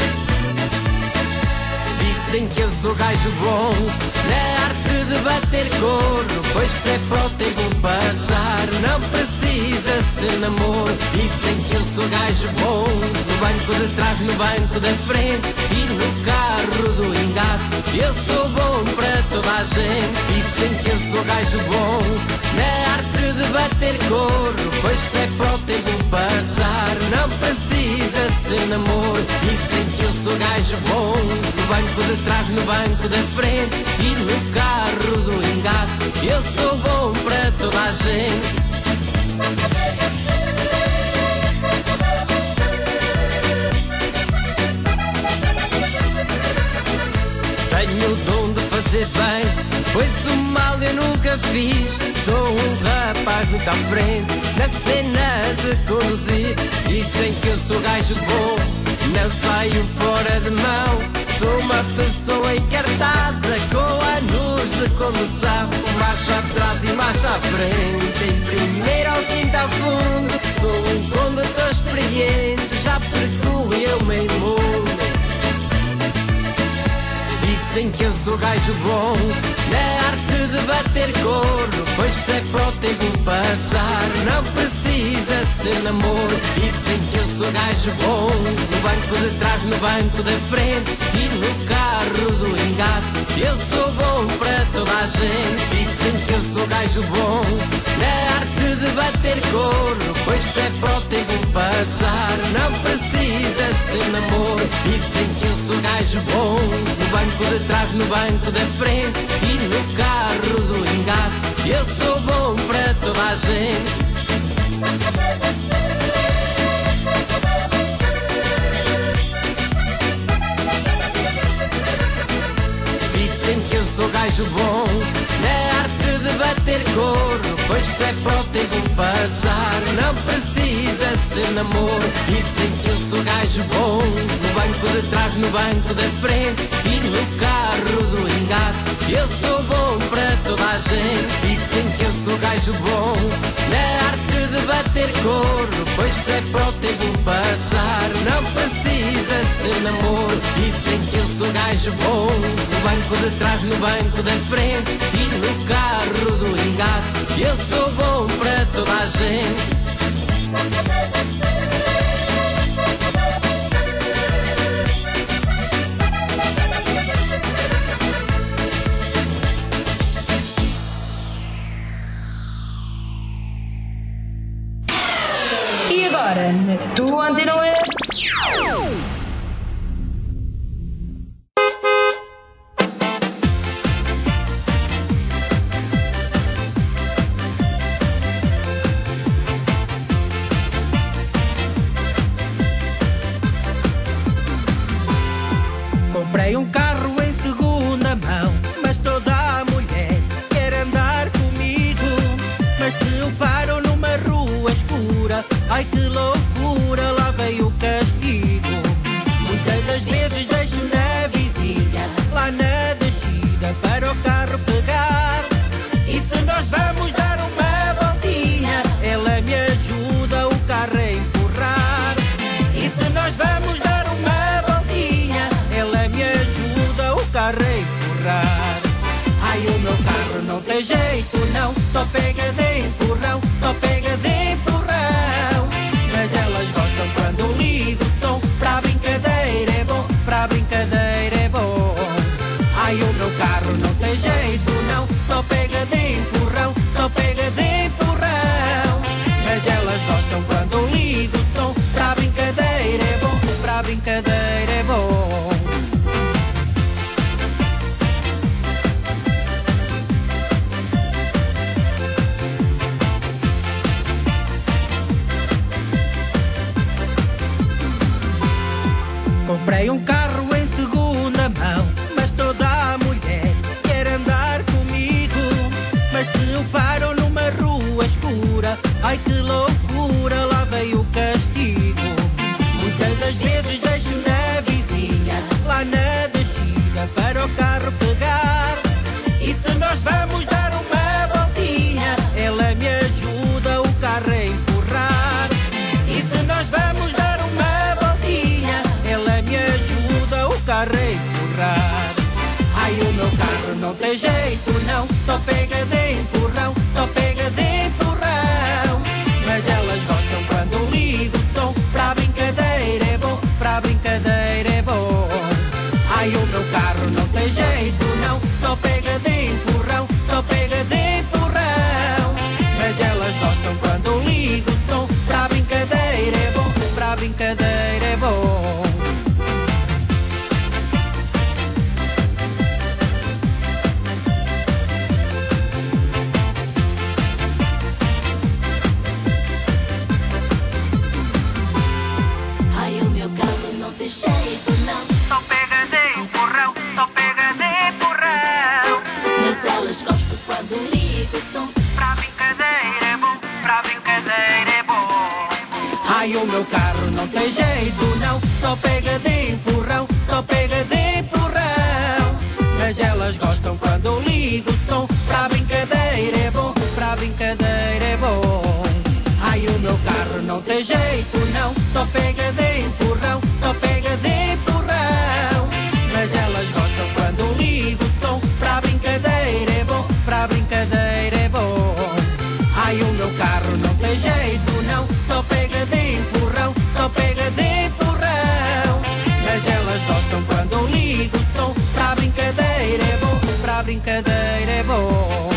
Dizem que eu sou gajo bom na arte de bater corno, pois se é para o tempo passar, não precisa ser namoro. Dizem que eu sou gajo bom no banco de trás, no banco da frente e no carro do engate. Eu sou bom para toda a gente. Dizem que eu sou gajo bom na arte de bater corno, pois se é para o tempo passar, não precisa ser namoro. Dizem que eu sou gajo bom no banco de trás, no banco da frente e no carro do engate. Eu sou bom para toda a gente. Tenho o dom de fazer bem, pois o mal eu nunca fiz. Sou um rapaz muito à frente na cena de conduzir. Dizem que eu sou gajo bom, não saio fora de mão. Sou uma pessoa encartada com anos de condução. Marcha atrás e marcha à frente, em primeiro ao quinto ao fundo. Sou um condutor experiente, já percorri o meio mundo. Dizem que eu sou gajo bom na arte de bater corno, pois se é para o tempo passar, não precisa ser namoro. Dizem que eu sou gajo bom no banco de trás, no banco da frente e no carro do engate. Eu sou bom para toda a gente. Dizem que eu sou gajo bom na arte de bater corno, pois se é para o tempo passar, não precisa ser namoro. Dizem que eu sou gajo bom no banco de trás, no banco da frente e no carro do engate. Eu sou bom para toda a gente. Dizem que eu sou gajo bom na arte de bater corno, pois se é para o tempo passar, não precisa ser namoro. Dizem que eu sou gajo bom no banco de trás, no banco da frente e no carro do engate. Eu sou bom para toda a gente. Dizem que eu sou gajo bom na arte de bater corno, pois se é para o tempo passar, não precisa ser namoro. Dizem que eu sou gajo gajo bom. No banco de trás, no banco da frente e no carro do engate. Eu sou bom para toda a gente. E agora, na tua Antena Web. Comprei um carro em segunda mão, mas toda a mulher quer andar comigo. Mas se eu paro numa rua escura, ai que loucura, lá veio o castigo. Muitas das vezes deixo na vizinha, lá na descida, para o carro pegar. E se nós vamos dar uma voltinha, ela me ajuda o carro a empurrar. E se nós vamos dar uma voltinha, ela me ajuda o carro a empurrar. Ai, o meu carro não tem jeito não, só pega de empurrão, só pega de empurrão. Mas elas gostam quando eu ligo o som, para a brincadeira é bom, para a brincadeira é bom. Ai, o meu carro não tem jeito não, só pega de empurrão, só pega de empurrão. Mas elas gostam quando eu ligo o som, para a brincadeira é bom, para a brincadeira é bom. Comprei um carro em segunda mão, mas toda a mulher quer andar comigo. Mas se eu paro numa rua escura, ai que loucura, lá veio o castigo. Muitas das vezes deixo na vizinha, lá na descida, para o carro pegar. E se nós vamos dar uma voltinha, ela me ajuda o carro a empurrar. E se nós vamos dar uma voltinha, ela me ajuda o carro a empurrar. Ai, o meu carro não tem jeito não, só pega de empurrão, só pega de empurrão. Mas elas gostam quando eu ligo o som, para a brincadeira é bom, para a brincadeira é bom. Ai, o meu carro não tem jeito não, só pega de empurrão, só pega de empurrão. Mas elas gostam quando eu ligo o som, para a brincadeira é bom, para a brincadeira é bom. Ai, o meu carro não tem jeito não, Só pega de empurrão, só pega de empurrão. mas elas gostam quando ligo o som. Pra brincadeira é bom, pra brincadeira é bom. Ai, o meu carro não tem jeito não, só pega de empurrão, só pega de empurrão. Mas elas gostam quando eu ligo o som, para a brincadeira é bom, para a brincadeira é bom. Ai, o meu carro não tem jeito não, só pega de empurrão, só pega de empurrão. Mas elas gostam quando eu ligo o som, para a brincadeira é bom, para a brincadeira é bom. Ai, o meu carro não tem jeito não, só pega de empurrão, só pega de empurrão. Mas elas gostam quando eu ligo o som, para a brincadeira é bom, para a brincadeira é bom.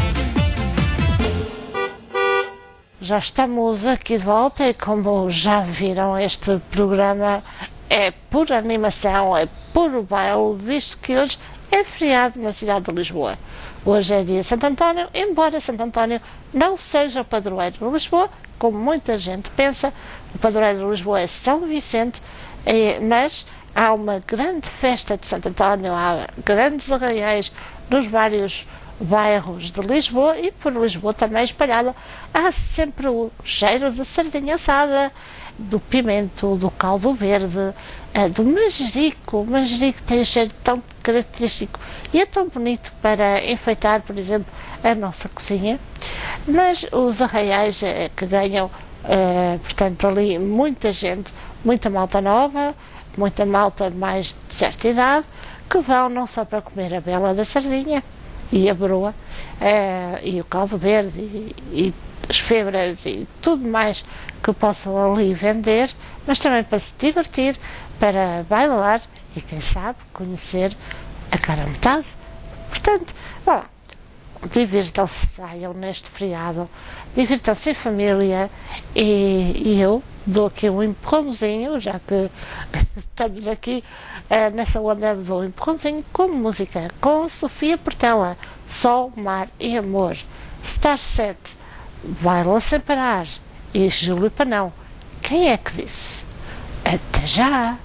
Já estamos aqui de volta e, como já viram, este programa é pura animação, é puro baile, visto que hoje é feriado na cidade de Lisboa. Hoje é dia de Santo António, embora Santo António não seja o padroeiro de Lisboa, como muita gente pensa. O padroeiro de Lisboa é São Vicente, mas há uma grande festa de Santo António, há grandes arraiais nos vários bairros de Lisboa e por Lisboa também espalhada. Há sempre o cheiro de sardinha assada, do pimento, do caldo verde, do manjerico. O manjerico tem um cheiro tão característico e é tão bonito para enfeitar, por exemplo, a nossa cozinha. Mas os arraiais que ganham, portanto, ali muita gente, muita malta nova, muita malta mais de certa idade, que vão não só para comer a bela da sardinha e a broa, e o caldo verde e as febras e tudo mais que possam ali vender, mas também para se divertir, para bailar e quem sabe conhecer a cara a metade. Portanto, vá lá, divirtam-se, saiam neste feriado, divirtam-se em família e eu dou aqui um empurrãozinho, já que estamos aqui nessa onda, dou um empurrãozinho com música, com Sofia Portela, Sol, Mar e Amor, Star 7, Baila Sem Parar e Júlio Panão. Quem é que disse? Até já!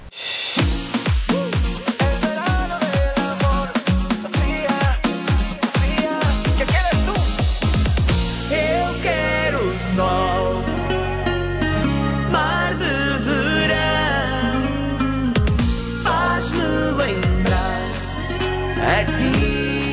Eu quero sol, mar de verão, faz-me lembrar a ti.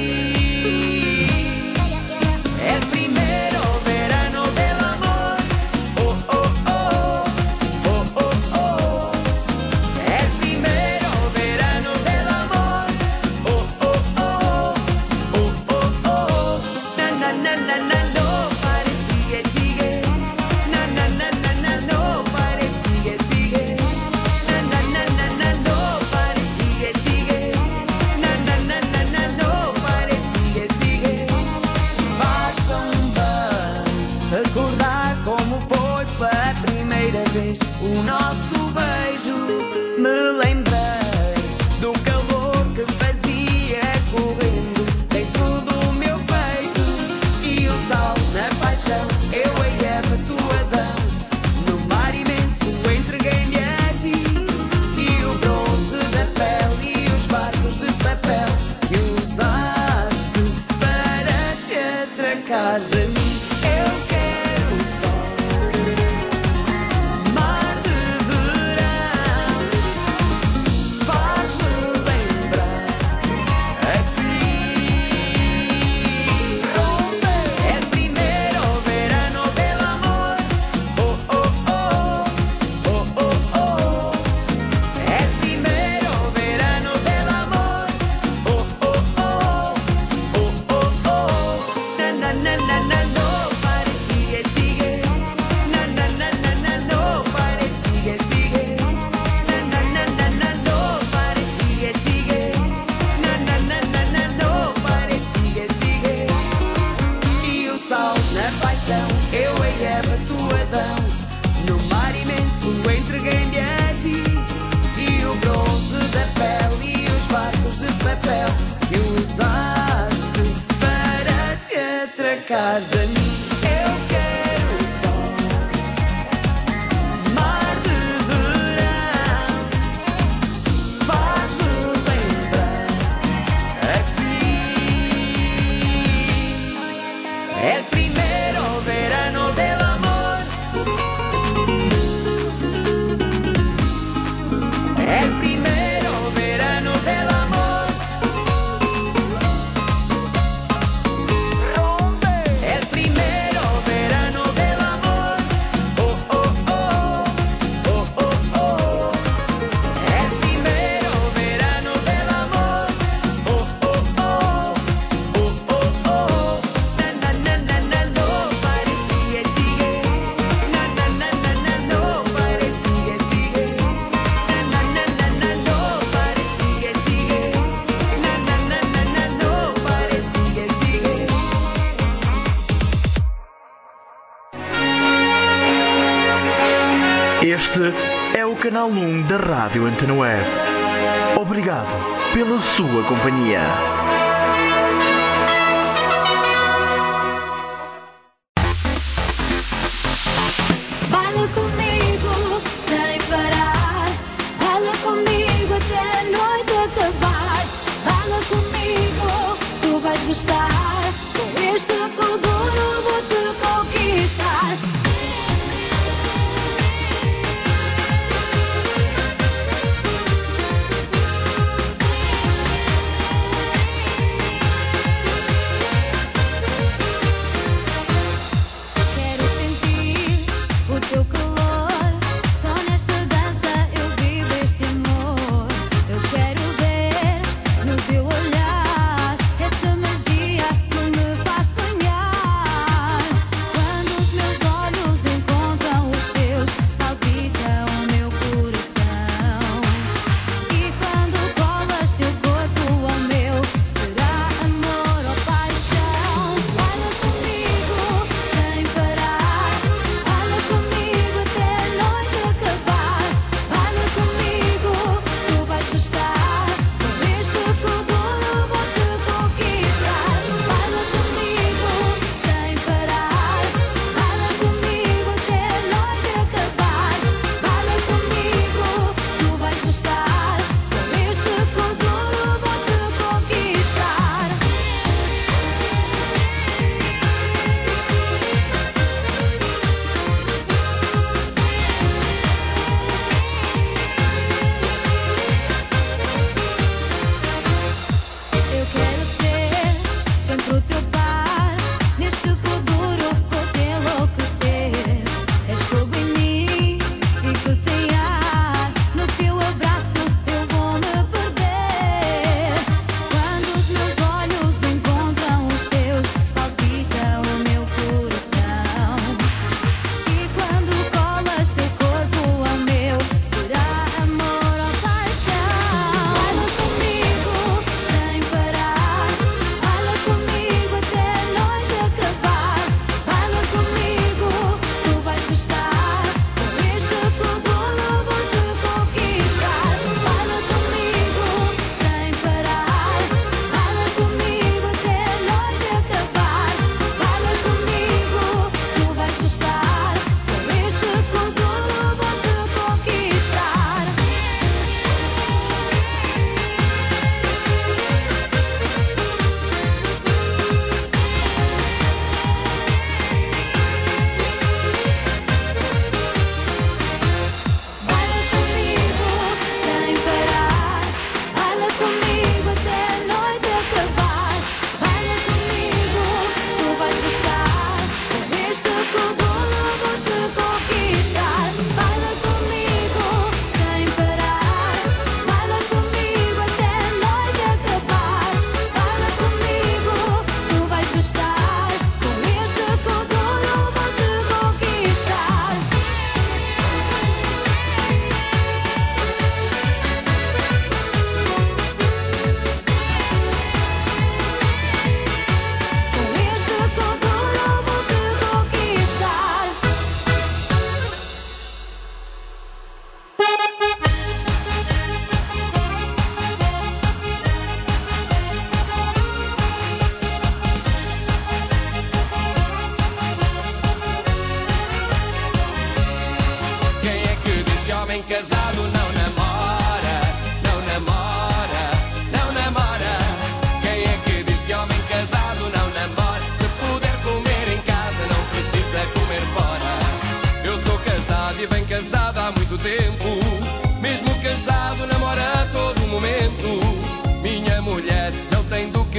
El primero verano del amor, oh oh oh, oh oh oh. El primero verano del amor, oh oh oh, oh oh oh. Na na na na na, no pare, sigue, sigue. Na na na na na, no pare, sigue, sigue. Na na na na na, no pare, sigue, sigue. Na na na na na, no pare, sigue, sigue. Faz tão bem recordar como foi pela primeira vez o nosso beijo. Me lembrei do calor que fazia correndo dentro do meu peito e o sal na paixão. Eu e Eva, tu Adão, no mar imenso entreguei-me a ti e o bronze da pele e os barcos de papel que usaste para te atracares a mim. Eu quero sol, mar de verão, faz-me lembrar a ti. El primero verano del amor, oh oh oh, oh oh oh. El primero verano del amor, oh oh oh, oh oh oh. Na na na na na, no pare, sigue, sigue. Na na na na na, no pare, sigue, sigue. Na na na na na, no pare, sigue, sigue. Na na na na na, no pare, sigue, sigue. E o sol na paixão, eu e Eva, tu Adão, no mar imenso entreguei-me a ti e o bronze da pele e os barcos de papel que usaste para te atracares a mim. Eu quero sol, mar de verão, faz-me lembrar a ti. El primero verano del amor, el primero verano del amor, el primero verano del amor, oh oh oh, oh oh oh. El primero verano del amor, oh oh oh, oh oh oh. Na na na na na, no pare, sigue, sigue. Na na na na na, no pare, sigue, sigue. Na na na na na, no pare, sigue, sigue. Na na na na na, no pare, sigue, sigue. Este é o canal 1 da Rádio Antena Web. Obrigado pela sua companhia. Baila comigo sem parar, baila comigo até a noite acabar. Baila comigo, tu vais gostar, com este corduro vou-te conquistar.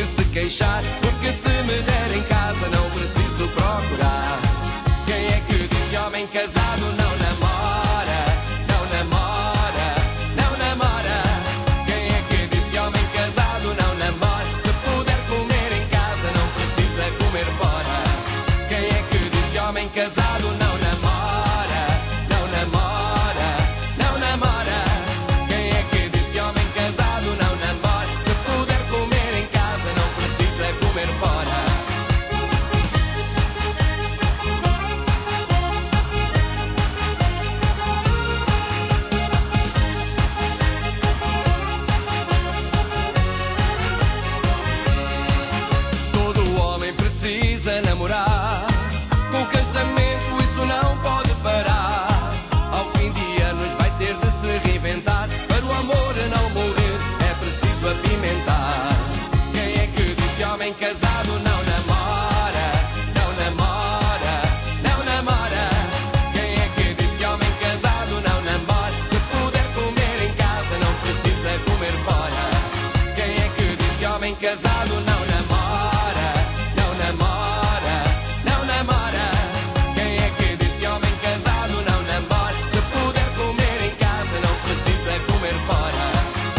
se queixar, porque se me der em casa não preciso procurar. Quem é que disse homem casado não namora? Não namora, não namora. Quem é que disse homem casado não namora? Se puder comer em casa não precisa comer fora. Quem é que disse homem casado não namora? Não namora, não namora. Quem é que disse homem casado não namora? Se puder comer em casa não precisa comer fora. Precisa namorar. Com o casamento isso não pode parar. Ao fim de anos vai ter de se reinventar. Para o amor não morrer é preciso apimentar. Quem é que disse homem casado não namora? Não namora, não namora. Quem é que disse homem casado não namora? Se puder comer em casa não precisa comer fora. Quem é que disse homem casado não namora? Namora, não namora. Quem é que disse homem casado não namora? Se puder comer em casa não precisa comer fora.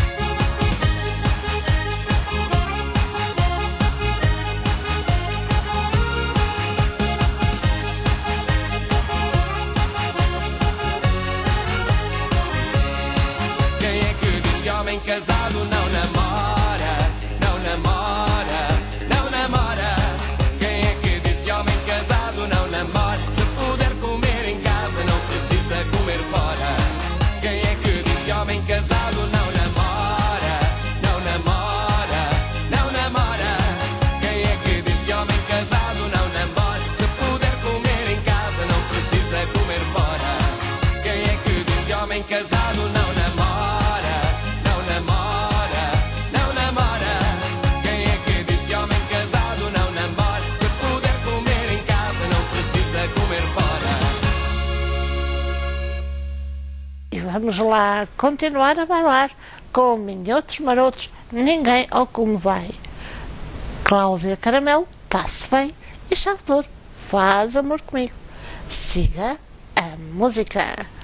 Quem é que disse homem casado não namora? Não namora, não namora. Homem casado não namora. Se puder comer em casa não precisa comer fora. Quem é que disse homem casado não namora? Não namora, não namora. Quem é que disse homem casado não namora? Se puder comer em casa não precisa comer fora. Quem é que disse homem casado não namora? Não namora, não namora. Quem é que disse homem casado não namora? Se puder comer em casa não precisa comer fora. E vamos lá continuar a bailar com Minhotos Marotos, Ninguém ou Como Vai. Cláudia Caramelo, Tá-se Bem, e Salvador, Faz Amor Comigo. Siga a música.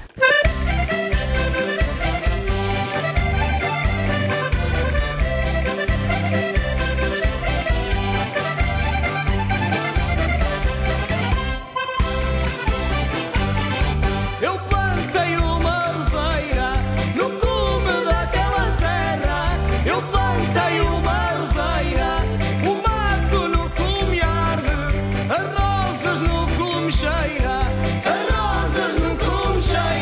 Eu plantei uma roseira no cume daquela serra. Eu plantei uma roseira, o mato no cume arde, as rosas no cume cheira, as rosas no cume cheira.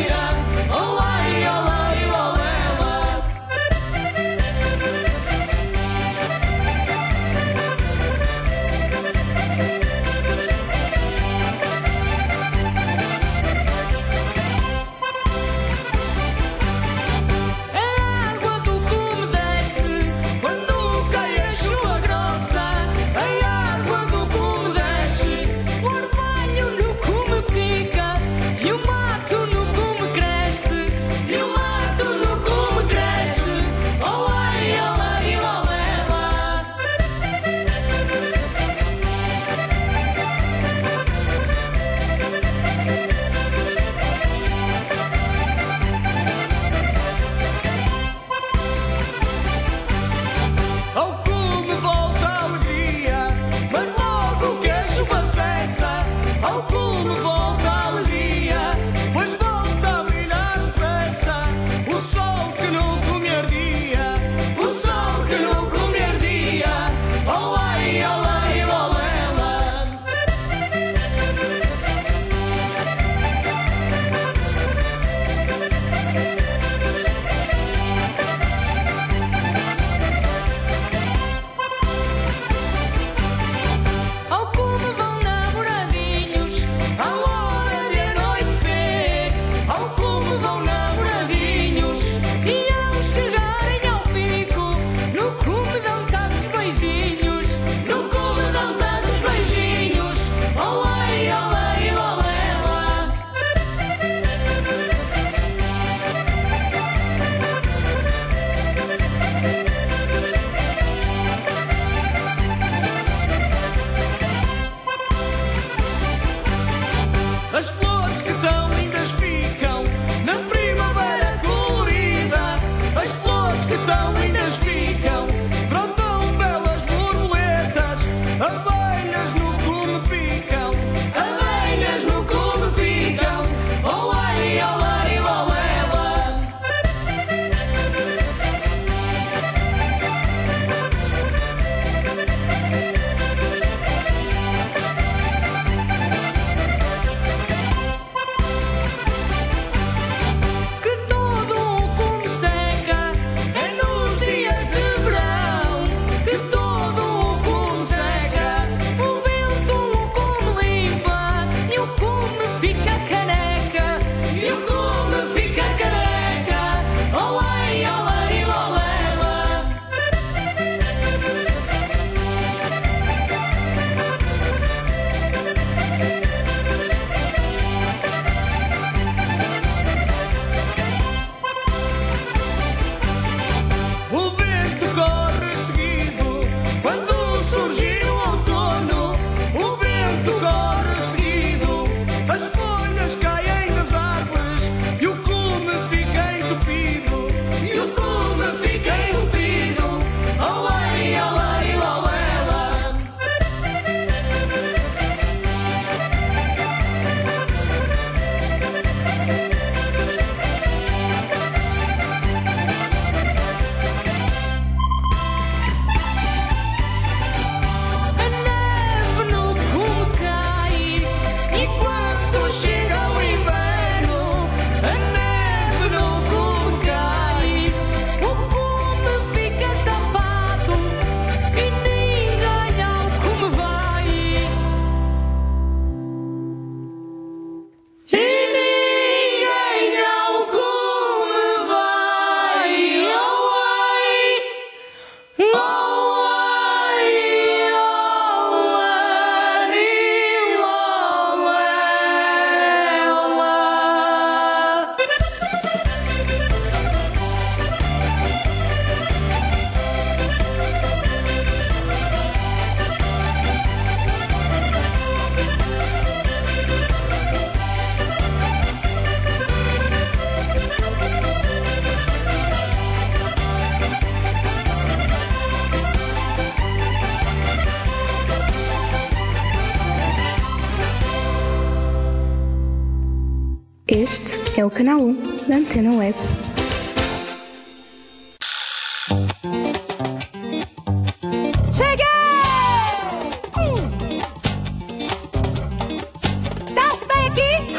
Este é o canal 1 da Antena Web. Cheguei! Tá-se bem aqui?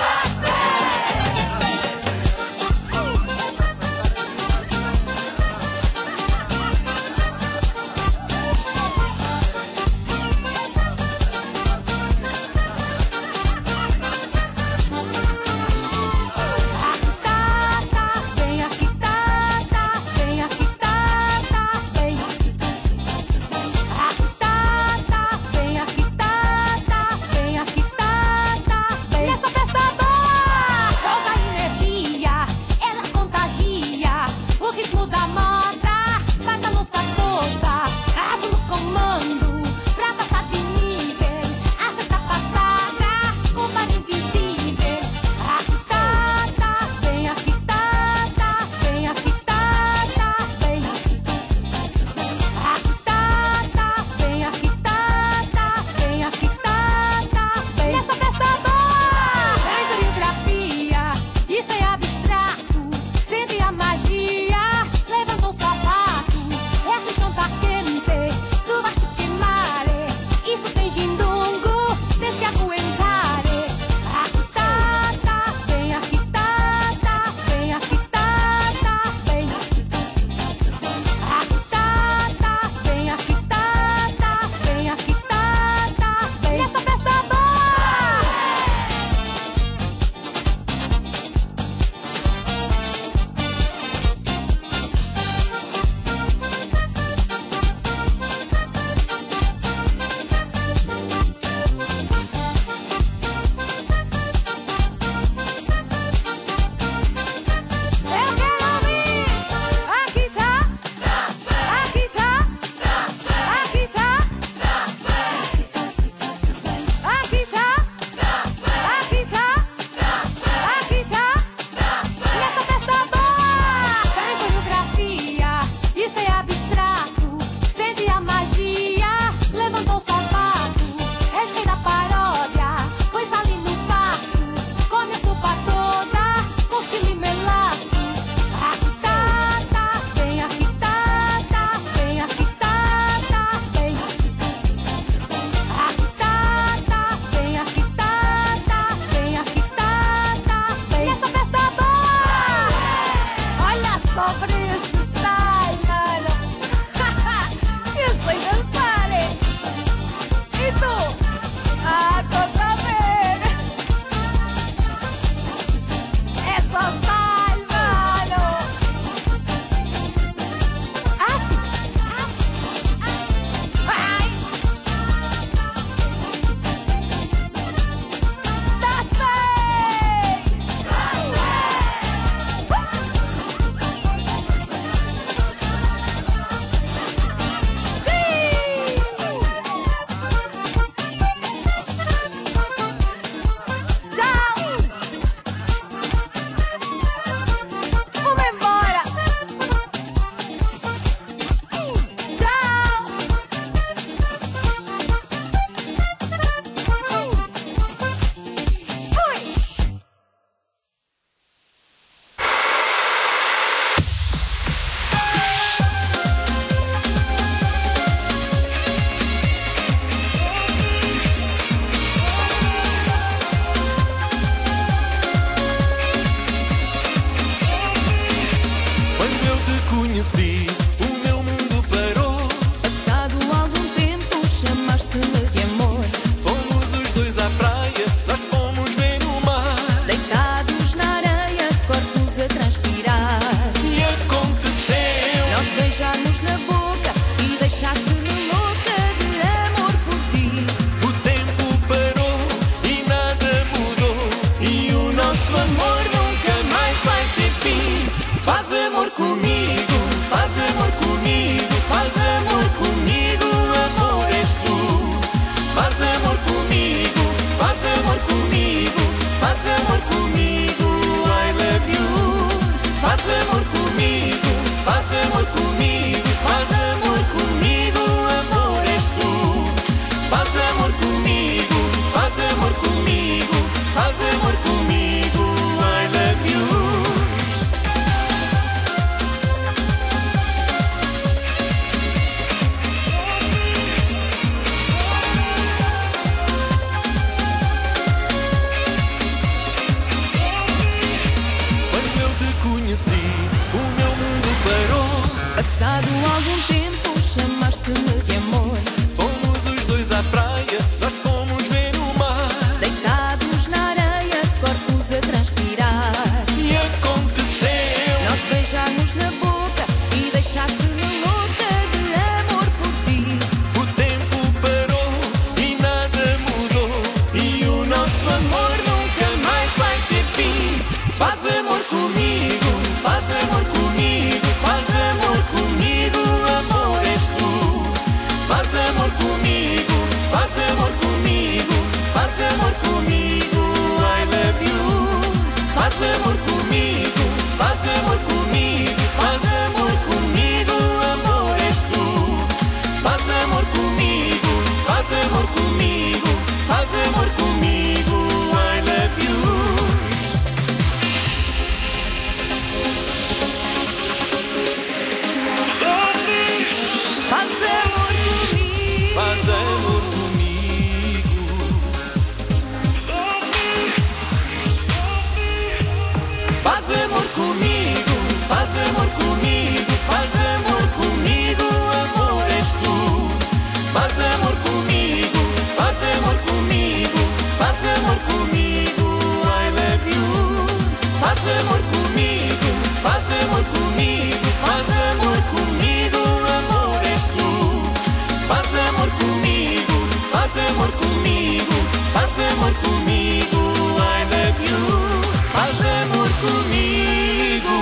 Faz amor comigo, faz amor comigo, faz amor comigo, amor és tu. Faz amor comigo, faz amor comigo, faz amor comigo, I love you. Faz amor comigo.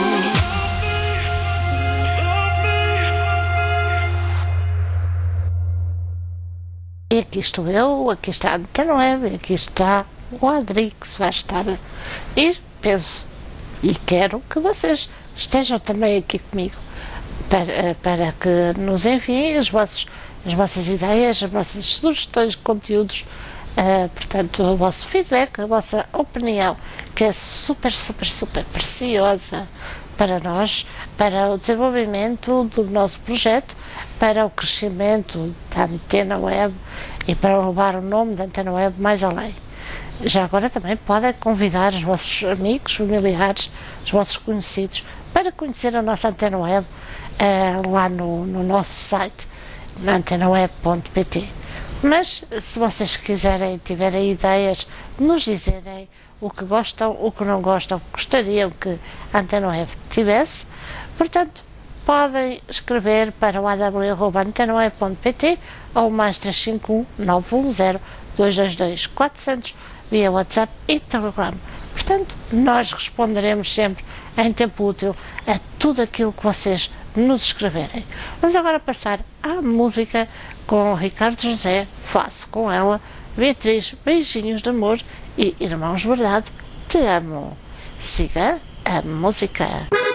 E aqui estou eu, aqui está a Antena Web, aqui está o Adrix, vai estar. E penso e quero que vocês estejam também aqui comigo para que nos enviem as vossas ideias, as vossas sugestões de conteúdos, portanto, o vosso feedback, a vossa opinião, que é super, super, super preciosa para nós, para o desenvolvimento do nosso projeto, para o crescimento da Antena Web e para levar o nome da Antena Web mais além. Já agora também podem convidar os vossos amigos, familiares, os vossos conhecidos para conhecer a nossa Antena Web lá no nosso site, na antenaweb.pt. Mas se vocês quiserem, tiverem ideias, nos dizerem o que gostam, o que não gostam, gostariam que a Antena Web tivesse, portanto, podem escrever para o aw@antenaweb.pt ou mais 351 910 222 400 via WhatsApp e Telegram. Portanto, nós responderemos sempre em tempo útil a tudo aquilo que vocês nos escreverem. Vamos agora passar à música com Ricardo José, Faço com ela, Beatriz, Beijinhos de Amor e Irmãos Verdade, Te Amo. Siga a música.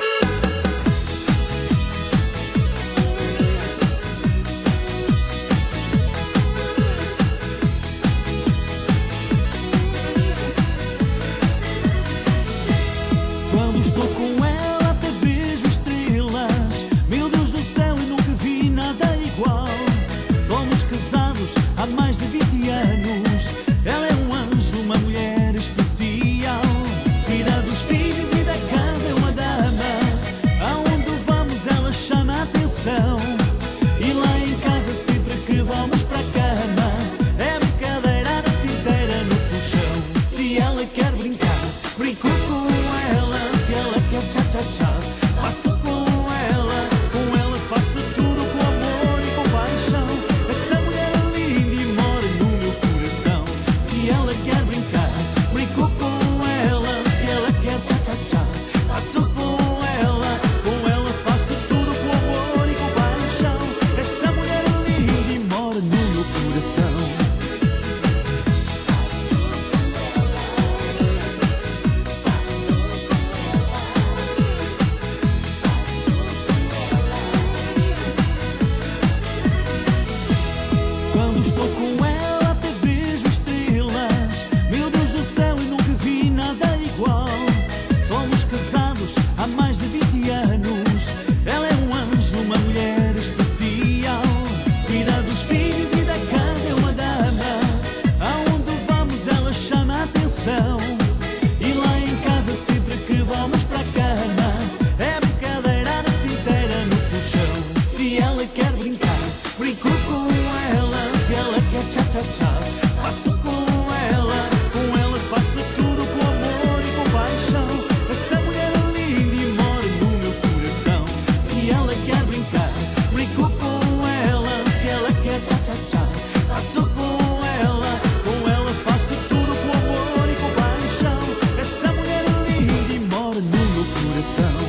Quando estou com ela até vejo estrelas. Meu Deus do céu, eu nunca vi nada igual. Somos casados há mais de 20 anos. Ela é um anjo, uma mulher especial. Cuida dos filhos e da casa, é uma dama. Aonde vamos ela chama a atenção. E lá em casa sempre que vamos para a cama é brincadeira a noite inteira no colchão. Se ela quer brincar, brinco com ela. Se ela quer tchá-tchá-tchá, faço com ela faço tudo com amor e com paixão. Essa mulher é linda e mora no meu coração. Se ela quer brincar, brinco com ela. Se ela quer tchá-tchá-tchá, faço com ela faço tudo com amor e com paixão. Essa mulher é linda e mora no meu coração. Quando estou com ela até vejo estrelas. Meu Deus do céu, eu nunca vi nada igual. Somos casados há mais de 20 anos. Ela é um anjo, uma mulher especial. Cuida dos filhos e da casa, é uma dama. Aonde vamos ela chama a atenção. E lá em casa sempre que vamos para a cama é brincadeira a noite inteira no colchão. Se ela quer brincar, brinco com ela. Se ela quer tchá-tchá-tchá, faço com ela faço tudo com amor e com paixão. Essa mulher é linda e mora no meu coração. Se ela quer brincar, brinco com ela. Se ela quer tchá-tchá-tchá, faço com ela faço tudo com amor e com paixão. Essa mulher é linda e mora no meu coração.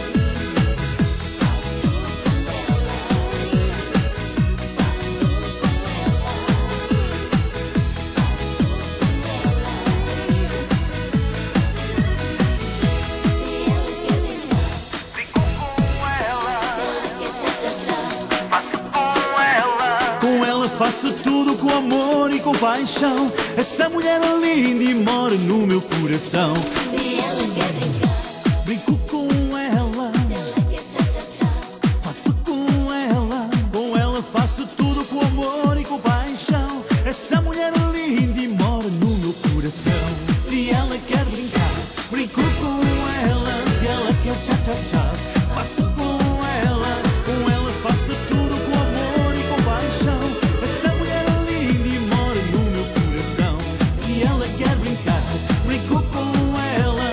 Com ela faço tudo com amor e com paixão. Essa mulher é linda e mora no meu coração. Se ela quer brincar, brinco com ela. Se ela quer tchá-tchá-tchá, faço com ela faço tudo com amor e com paixão. Essa mulher é linda e mora no meu coração. Se ela quer brincar, brinco com ela. Se ela quer tchá-tchá-tchá, faço com ela faço tudo com amor e com paixão. Essa mulher é linda e mora no meu coração. Se ela quer brincar, brinco com ela.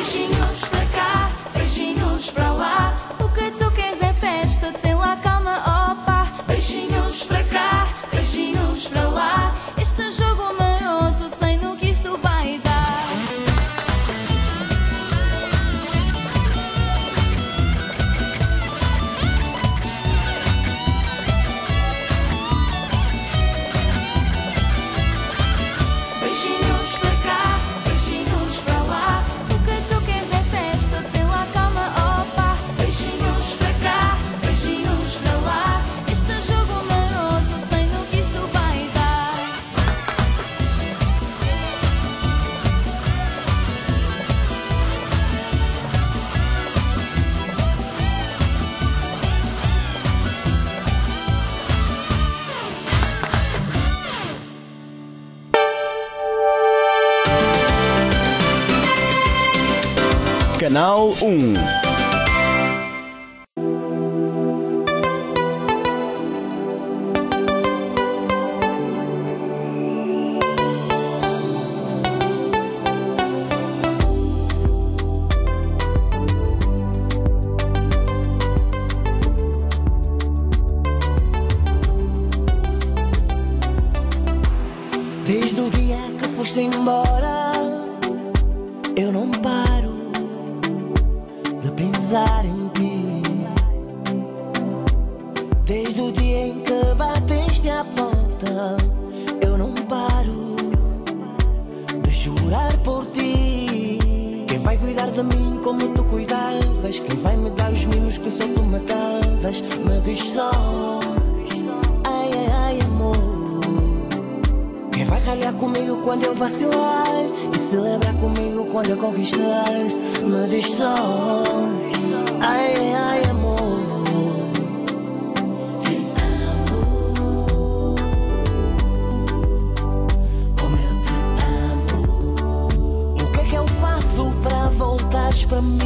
Beijinhos para cá, beijinhos para lá. O que tu queres é festa, tem lá calma, opa. Beijinhos para cá, beijinhos para lá. Este jogo maroto, sei no que isto vai dar. Beijinhos para cá, beijinhos para lá. O que tu queres é festa, tem lá calma, opa. Beijinhos para cá, beijinhos para lá. Este jogo maroto, sei no que isto vai dar. Canal 1. Desde o dia que foste embora, eu não paro de pensar em ti. Desde o dia em que bateste a porta, eu não paro de chorar por ti. Quem vai cuidar de mim como tu cuidavas? Quem vai me dar os mimos que só tu me davas? Me diz só, ai, ai, ai, amor. Quem vai ralhar comigo quando eu vacilar e celebrar comigo quando eu conquistar? Me diz só, ai, ai, ai, amor. Te amo, como eu te amo. O que é que eu faço para voltares para mim?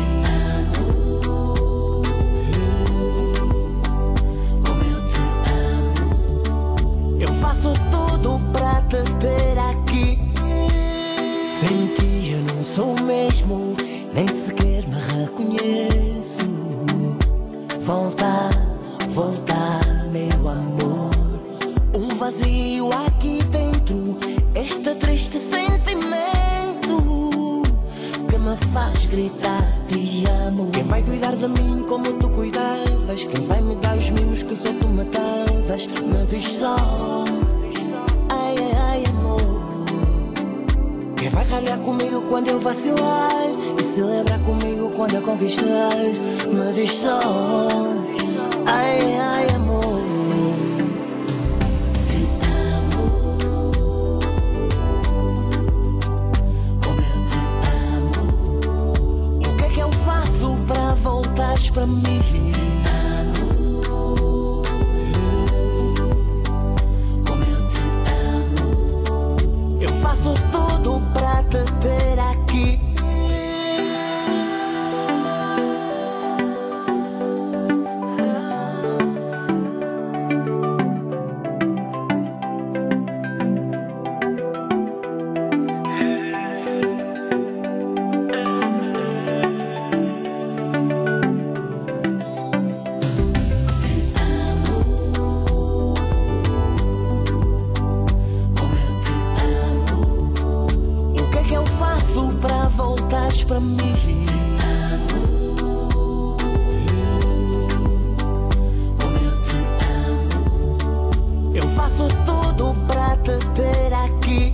Eu faço tudo pra te ter aqui. Sem ti eu não sou o mesmo, nem sequer me reconheço. Volta, volta, meu amor. Um vazio aqui dentro, este triste sentimento que me faz gritar te amo. Quem vai cuidar de mim como tu cuidavas? Quem vai me dar os mimos que só tu me davas? Me diz só, ai, ai, ai, amor. Quem vai ralhar comigo quando eu vacilar e celebrar comigo quando eu conquistar? Me diz só, ai, ai, amor. Te amo, como eu te amo. O que é que eu faço pra voltares pra mim? Eu faço tudo pra te ter aqui. Pra mim, como eu te amo. Eu faço tudo pra te ter aqui.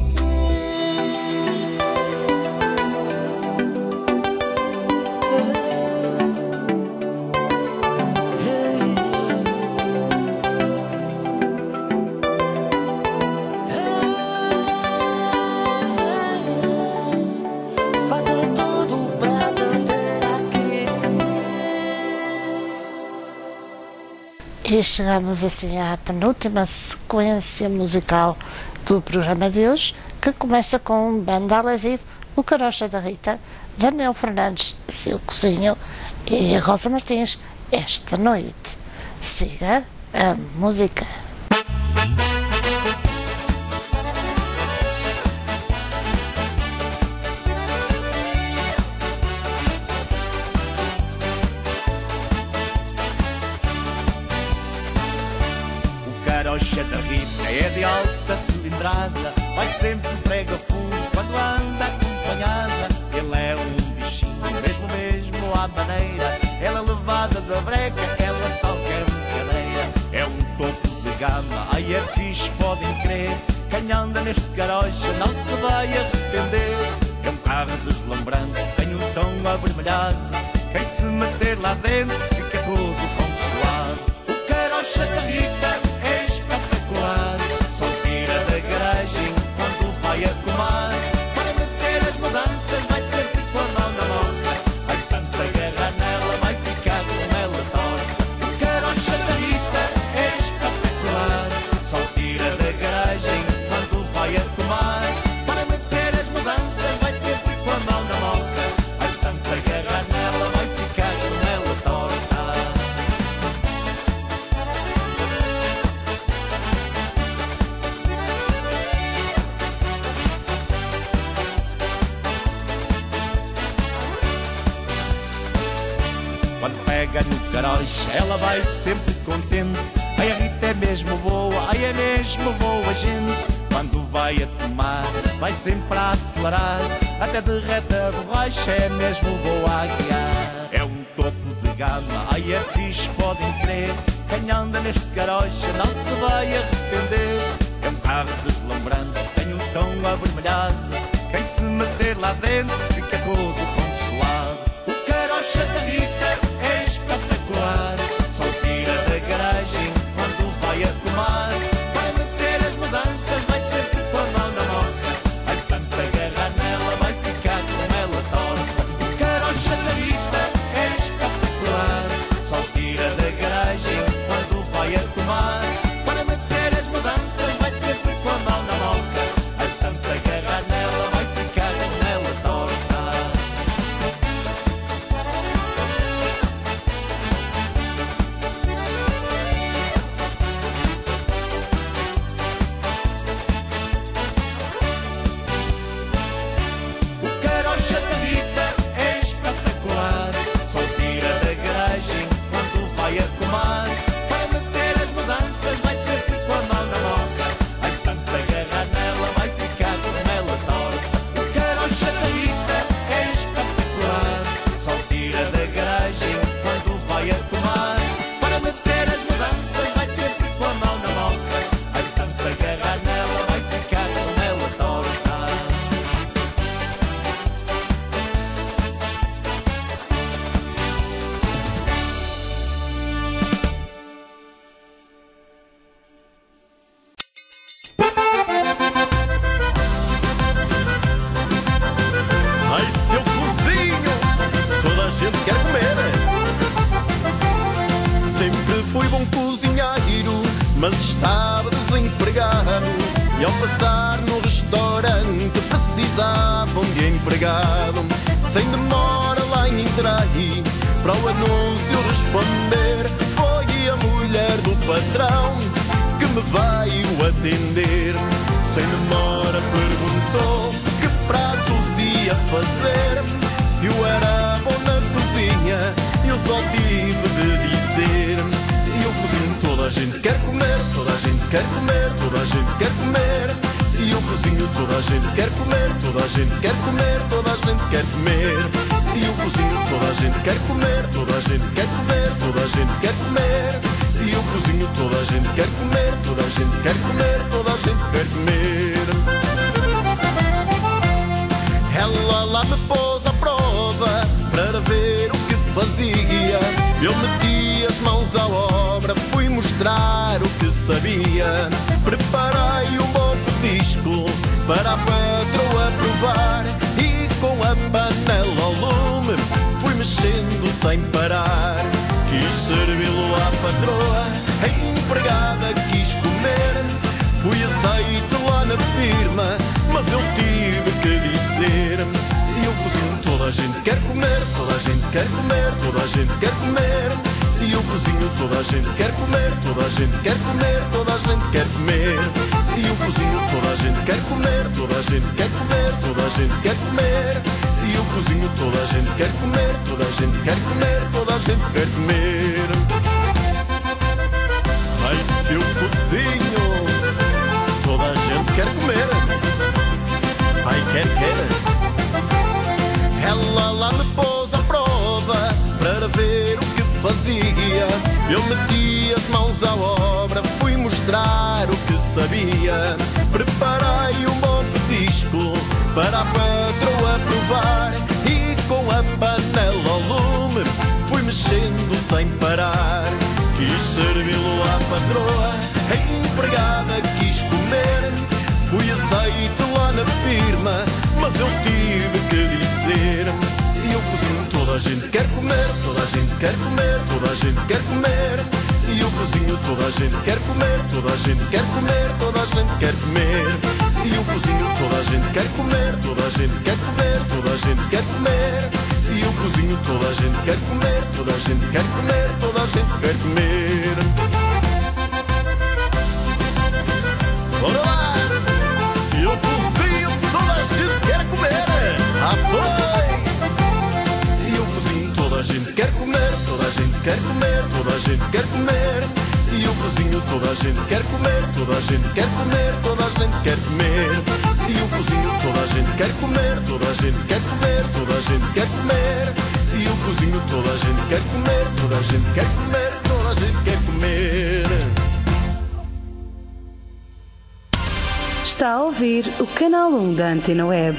E chegamos assim à penúltima sequência musical do programa de hoje, que começa com Banda Alesivo, o Carocha da Rita, Daniel Fernandes, Seu Cozinho e a Rosa Martins, Esta Noite. Siga a música. estrada, vai sempre prega fundo quando anda acompanhada. Ele é um bichinho, mesmo à maneira. Ela levada da breca, ela só quer brincadeira. É um topo de gama, ai é fixe, podem crer. Quem anda neste carocha não se vai arrepender. É um carro deslumbrante, tem um tom avermelhado. Quem se meter lá dentro fica todo consolado. O carocha da Rita é espetacular, só tira da garagem quando vai a tomar. Para meter as mudanças vai sempre com a mão na boca. Ai, tanta guerra nela, vai ficar com ela torta. O carocha da Rita é espetacular, só tira da garagem quando vai a tomar. Para meter as mudanças vai sempre com a mão na boca. Ai, tanta guerra nela, vai ficar com ela torta. Quando pega no carocha, ela vai sempre contente. Ai, a Rita é mesmo boa, ai, é mesmo boa gente. Quando vai a tomar, vai sempre a acelerar. Até derrete a borracha, é mesmo boa a guiar. É um topo de gama, ai, é fixe, podem crer. Quem anda neste carocha não se vai arrepender. É um carro deslumbrante, tem um tom avermelhado. Quem se meter lá dentro fica todo consolado. O carocha da Rita é espetacular, só tira da garagem quando vai a tomar. Para meter as mudanças vai sempre com a mão na boca. Ai, tanta guerra nela, vai ficar com ela torta. O carocha da Rita é espetacular, só tira da garagem quando vai a tomar. Para meter as mudanças vai sempre com a mão na boca. Ai, tanta guerra nela, vai ficar com ela torta. O carocha da Rita é espetacular, só tira da garagem quando vai a tomar. Para meter as mudanças vai sempre com a mão na boca. Ai, tanta guerra nela, vai ficar com ela torta. O carocha da Rita é espetacular, só tira da garagem quando vai a tomar. Para meter as mudanças vai sempre com a mão na boca. Ai, tanta guerra nela, vai ficar com ela torta. Ai, seu cozinho, toda a gente quer comer. Sempre fui bom cozinheiro, mas estava desempregado. E ao passar no restaurante precisavam de empregado. Sem demora lá entrei para o anúncio responder. Foi a mulher do patrão que me veio atender. Sem demora perguntou que pratos ia fazer. Se eu era bom na cozinha, eu só tive de dizer: se eu cozinho, toda a gente quer comer, toda a gente quer comer, toda a gente quer comer. Se eu cozinho, toda a gente quer comer, toda a gente quer comer, toda a gente quer comer. Se eu cozinho, toda a gente quer comer, toda a gente quer comer, toda a gente quer comer. Se eu cozinho, toda a gente quer comer, toda a gente quer comer, toda a gente quer comer. Ela lá me pôs à prova para ver o que fazia. Eu meti as mãos à obra, fui mostrar o que sabia. Preparei um bom petisco para a patroa provar. E com a panela ao lume fui mexendo sem parar. Quis servi-lo à patroa, a empregada quis comer. Fui aceito lá na firma, mas eu tive que dizer: se eu cozinho, toda a gente quer comer, toda a gente quer comer, toda a gente quer comer. Se eu cozinho, toda a gente quer comer, toda a gente quer comer, toda a gente quer comer. Se eu cozinho, toda a gente quer comer, toda a gente quer comer, toda a gente quer comer. Se eu cozinho, toda a gente quer comer, toda a gente quer comer, toda a gente quer comer. Ai, se eu cozinho, toda a gente quer comer. Ela lá me pôs à prova para ver o que fazia. Eu meti as mãos à obra, fui mostrar o que sabia. Preparei um bom petisco para a patroa provar, e com a panela ao lume fui mexendo sem parar. Quis servi-lo à patroa, a empregada quis comer. Fui aceito lá na firma, mas eu tive que dizer: se eu cozinho toda a gente quer comer, toda a gente quer comer, toda a gente quer comer. Se eu cozinho toda a gente quer comer, toda a gente quer comer, toda a gente quer comer. Se eu cozinho toda a gente quer comer, toda a gente quer comer, toda a gente quer comer. Se eu cozinho toda a gente quer comer, toda a gente quer comer, toda a gente quer comer. Bora lá! Se eu cozinho toda a gente quer comer. Apoio! Se eu cozinho toda a gente quer comer, toda a gente quer comer, toda a gente quer comer. Se eu cozinho toda a gente quer comer, toda a gente quer comer, toda a gente quer comer. Se eu cozinho toda a gente quer comer, toda a gente quer comer, toda a gente quer comer. Se eu cozinho toda a gente quer comer, toda a gente quer comer, toda a gente quer comer. Está a ouvir o canal 1 da Antena Web.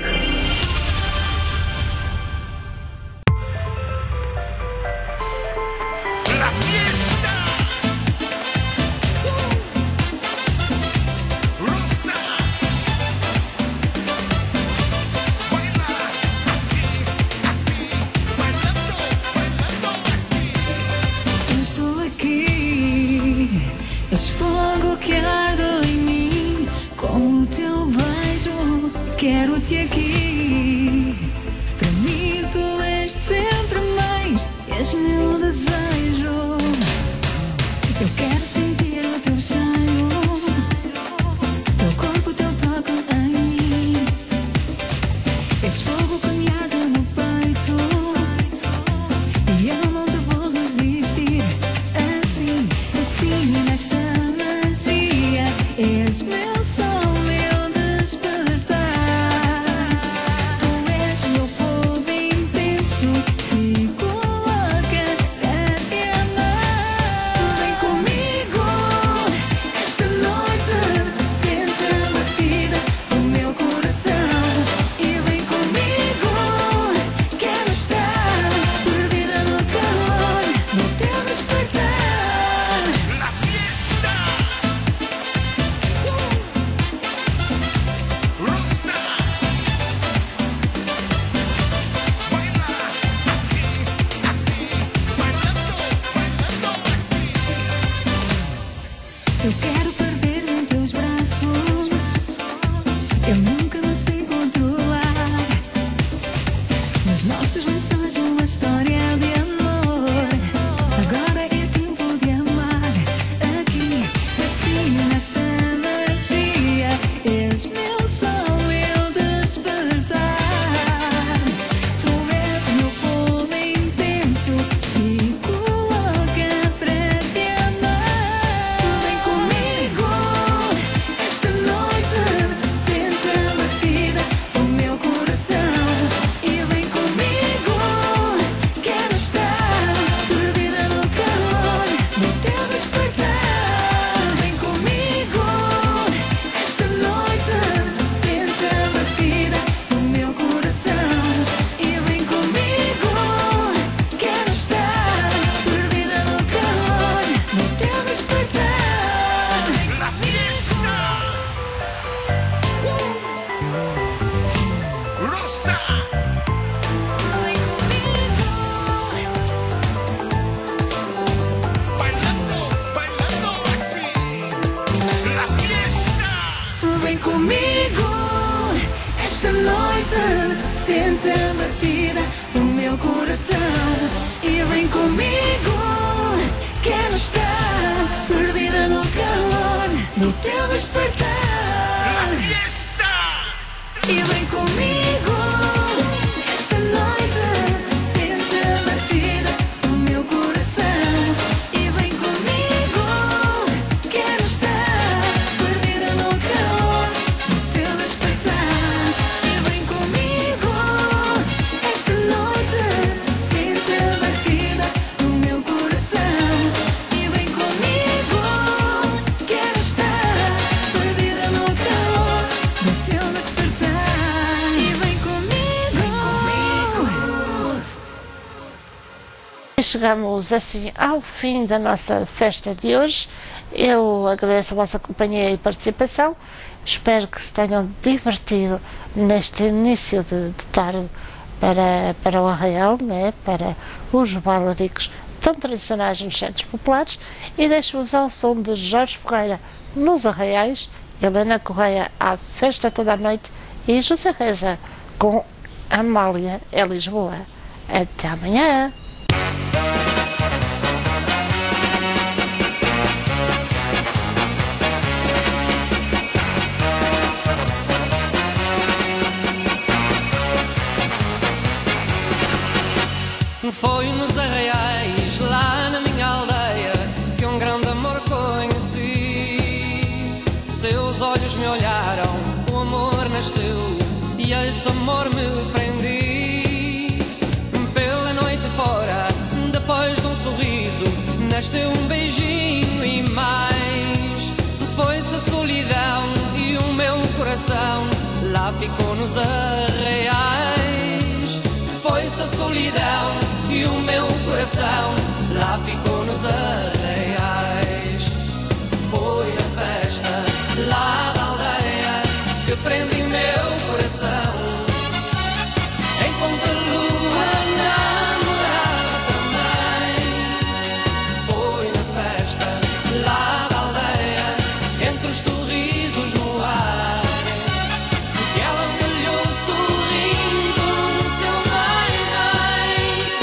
Estou aqui, és fogo que arde em mim, com o teu beijo quero-te aqui. Para mim tu és sempre mais, és meu desejo. Eu quero sentir o teu cheiro, teu corpo, teu toque em mim. És fogo que me arde no peito, e eu não te vou resistir. Assim, assim, nesta magia, és meu sol, meu despertar. Tu és meu fogo intenso, fico louca para te amar. Vem comigo, esta noite, sente a batida do meu coração. E vem comigo, quero estar perdida no calor do teu despertar. Na fiesta, Rosa, baila assim, assim, bailando, bailando assim. Eu quero perder em teus braços, eu nunca me sei controlar. Nas nossas mensagens, uma história de amor. Agora é tempo de amar. Aqui, assim, nesta magia, és meu sol, meu despertar. Tu és meu fogo intenso, fico louca para te amar. Vem comigo, esta noite, sente a batida do meu coração. E vem comigo, quero estar perdida no calor do teu despertar. Vem comigo, esta noite, sente a batida do meu coração. E vem comigo, quero estar perdida no calor do teu despertar. Na fiesta, Rosa. Vem comigo, bailando, bailando assim. Na fiesta, vem comigo, esta noite, sente a batida do meu coração. E vem comigo, quero estar perdida no calor do teu despertar. Na fiesta, e vem comigo, esta noite, sente a batida do meu coração. E vem comigo, quero estar perdida no calor do teu despertar. E vem chegamos assim ao fim da nossa festa de hoje. Eu agradeço a vossa companhia e participação. Espero que se tenham divertido neste início de tarde para o Arraial, né? Para os bailaricos tão tradicionais nos centros populares, e deixo-vos ao som de Jorge Ferreira nos Arraiais, Helena Correia à festa toda a noite e José Reza com Amália em Lisboa. Até amanhã! Foi nos Arraiais, lá na minha aldeia, que um grande amor conheci. Seus olhos me olharam, o amor nasceu e a esse amor me prendi. Pela noite fora, depois de um sorriso, nasceu um beijinho e mais. Foi-se a solidão e o meu coração lá ficou nos Arraiais. Foi-se a solidão e o meu coração lá ficou nos Arraiais. Foi a festa lá da aldeia que prende meu coração. Enquanto a lua namorava também. Foi na festa lá da aldeia, entre os sorrisos no ar, que ela me olhou sorrindo no seu vai-vai.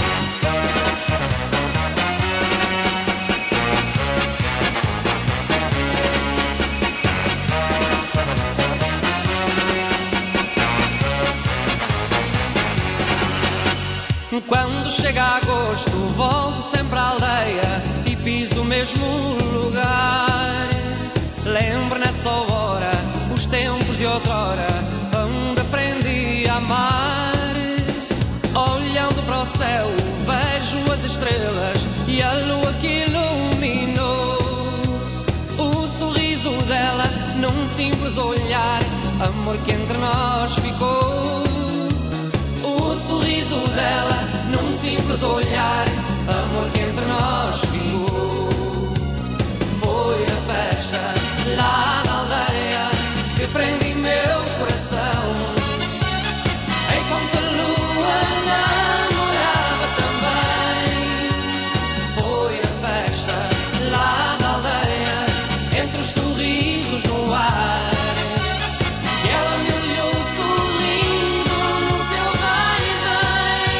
Quando chega agosto, volto sempre à aldeia e piso o mesmo lugar. Lembro nessa hora os tempos de outrora, onde aprendi a amar. Olhando para o céu, vejo as estrelas e a lua que iluminou. O sorriso dela num simples olhar, amor que entre nós ficou. O sorriso dela num simples olhar, amor que entre nós ficou. Foi a festa lá da aldeia que prende meu coração. Enquanto a lua namorava também. Foi a festa lá da aldeia, entre os sorrisos no ar, que ela me olhou sorrindo no seu vai-vai.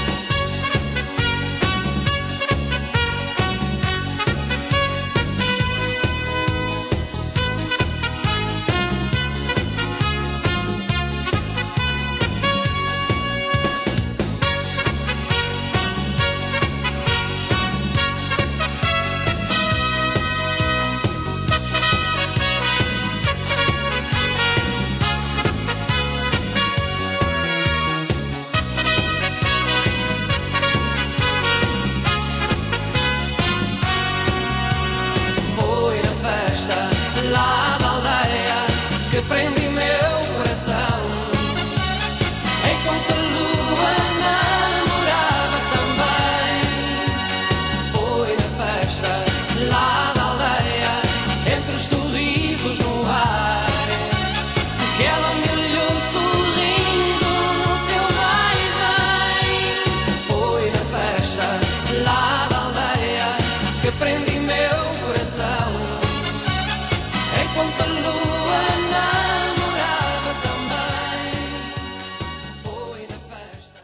Foi a festa lá da aldeia que prende meu coração. Enquanto a lua namorava também. Foi a festa lá da aldeia, entre os sorrisos no ar, que ela me olhou sorrindo no seu vai-vai. Foi a festa lá da aldeia que prende meu coração. Enquanto a lua namorava também. Foi na festa.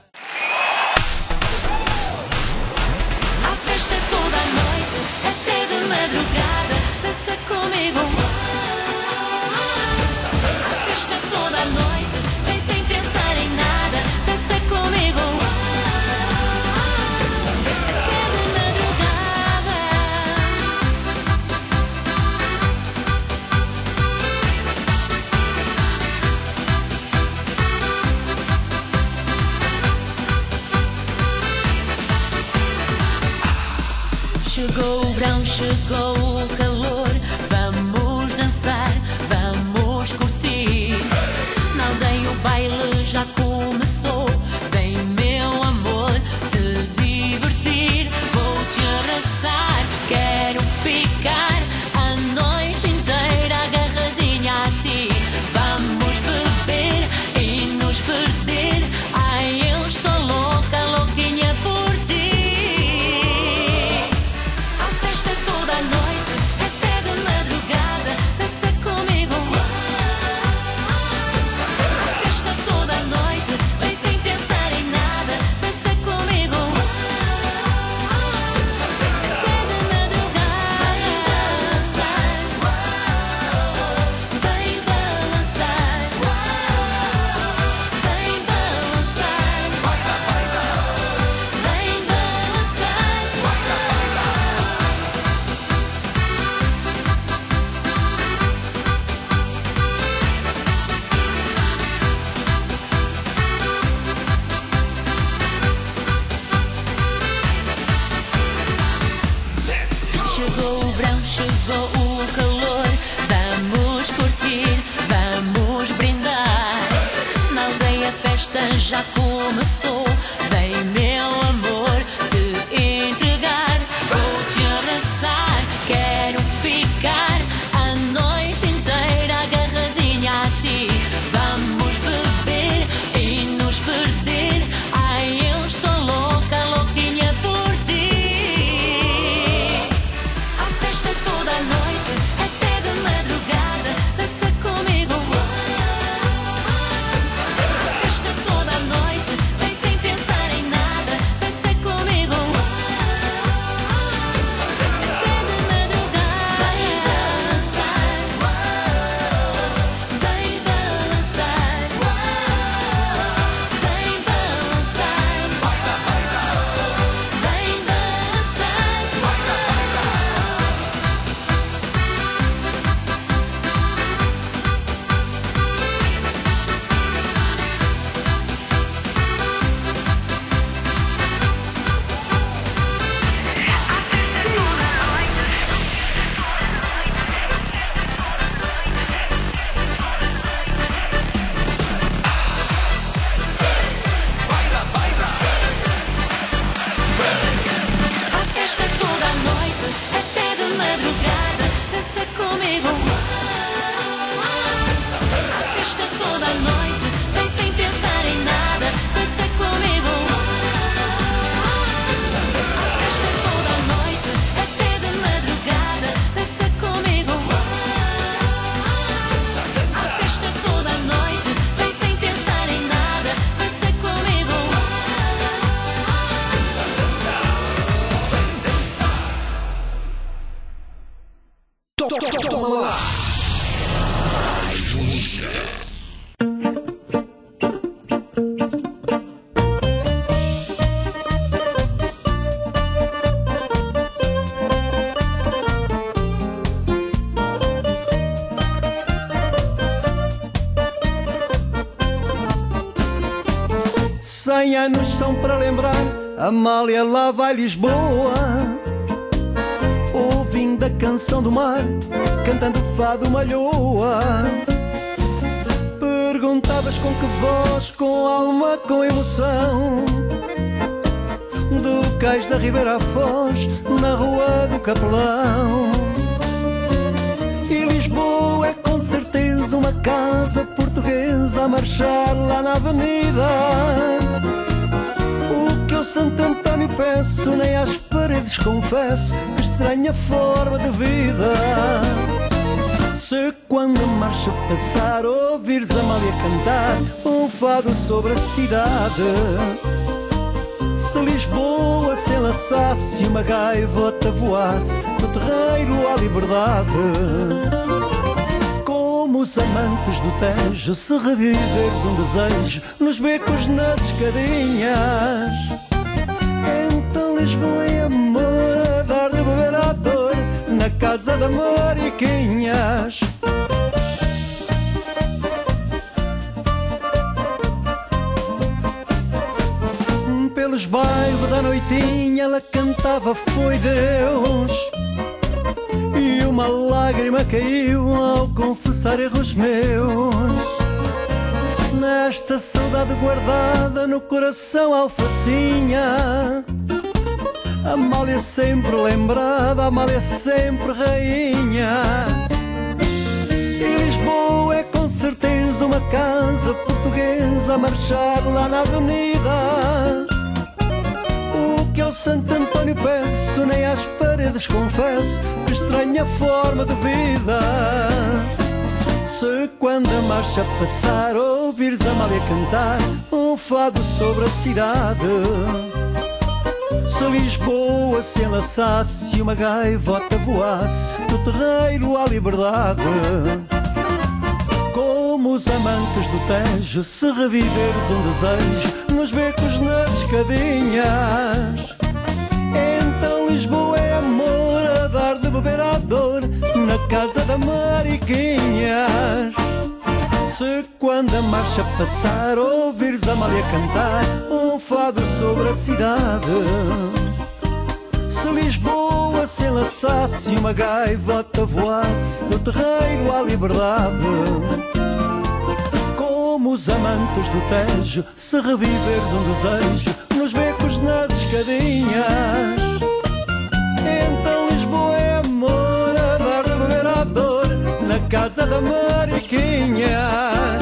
Há festa toda a noite, até de madrugada. Dança comigo. Há festa toda a noite, vem sem pensar em nada. Dança comigo. Até de madrugada. Chegou o verão, chegou o calor. Vamos dançar, vamos curtir. Na aldeia o baile já começou. Vem meu amor, te divertir. chegou o calor. Vamos curtir, vamos brindar. Na aldeia a festa já começou. Vem, meu amor, te entregar. Vou te abraçar, quero ficar a noite inteira agarradinha a ti. Vamos beber e nos perder. Ai, eu estou louca, louquinha por ti. Há festa toda a noite, até de madrugada. Dança comigo. Há festa toda a noite, vem sem pensar em nada. Dança comigo. Até de madrugada. Vem dançar, vem balançar, vem balançar, vem a festa toda a noite, até de madrugada. Dança comigo. A festa toda a noite, vem sem pensar em nada. Dança comigo. A festa toda a noite, até de madrugada. Dança comigo. A festa toda a noite, vem sem pensar em nada. Dança comigo. Toma lá. Cem anos são para lembrar, Amália lá vai Lisboa, ouvindo a canção do mar, cantando fado malhoa. Perguntavas com que voz, com alma, com emoção, do cais da Ribeira à Foz, na rua do Capelão. E Lisboa é com certeza uma casa portuguesa a marchar lá na avenida. O que eu Santo António peço, nem às paredes confesso, que estranha forma de vida. Se quando a marcha passar ouvires Amália cantar um fado sobre a cidade, se Lisboa se enlaçasse e uma gaivota voasse do terreiro à liberdade, como os amantes do Tejo, se reviveres um desejo nos becos, nas escadinhas, então Lisboa é amor a dar de beber à dor na casa da Mariquinhas. Pelos bairros à noitinha ela cantava foi Deus, e uma lágrima caiu ao confessar erros meus. Nesta saudade guardada no coração alfacinha, Amália sempre lembrada, Amália sempre rainha. E Lisboa é com certeza uma casa portuguesa a marchar lá na avenida. O que ao Santo António peço, nem às paredes confesso, que estranha forma de vida. Se quando a marcha passar ouvires Amália cantar um fado sobre a cidade, se Lisboa se enlaçasse e uma gaivota voasse do terreiro à liberdade, como os amantes do Tejo, se reviveres um desejo nos becos, nas escadinhas, então Lisboa é amor a dar de beber à dor na casa da Mariquinhas. Se quando a marcha passar ouvires Amália cantar um fado sobre a cidade, se Lisboa água se enlaçasse e uma gaivota voasse do terreiro à liberdade. Como os amantes do Tejo, se reviveres um desejo nos becos, nas escadinhas. Então Lisboa é amor, a dar de beber à dor na casa da Mariquinha.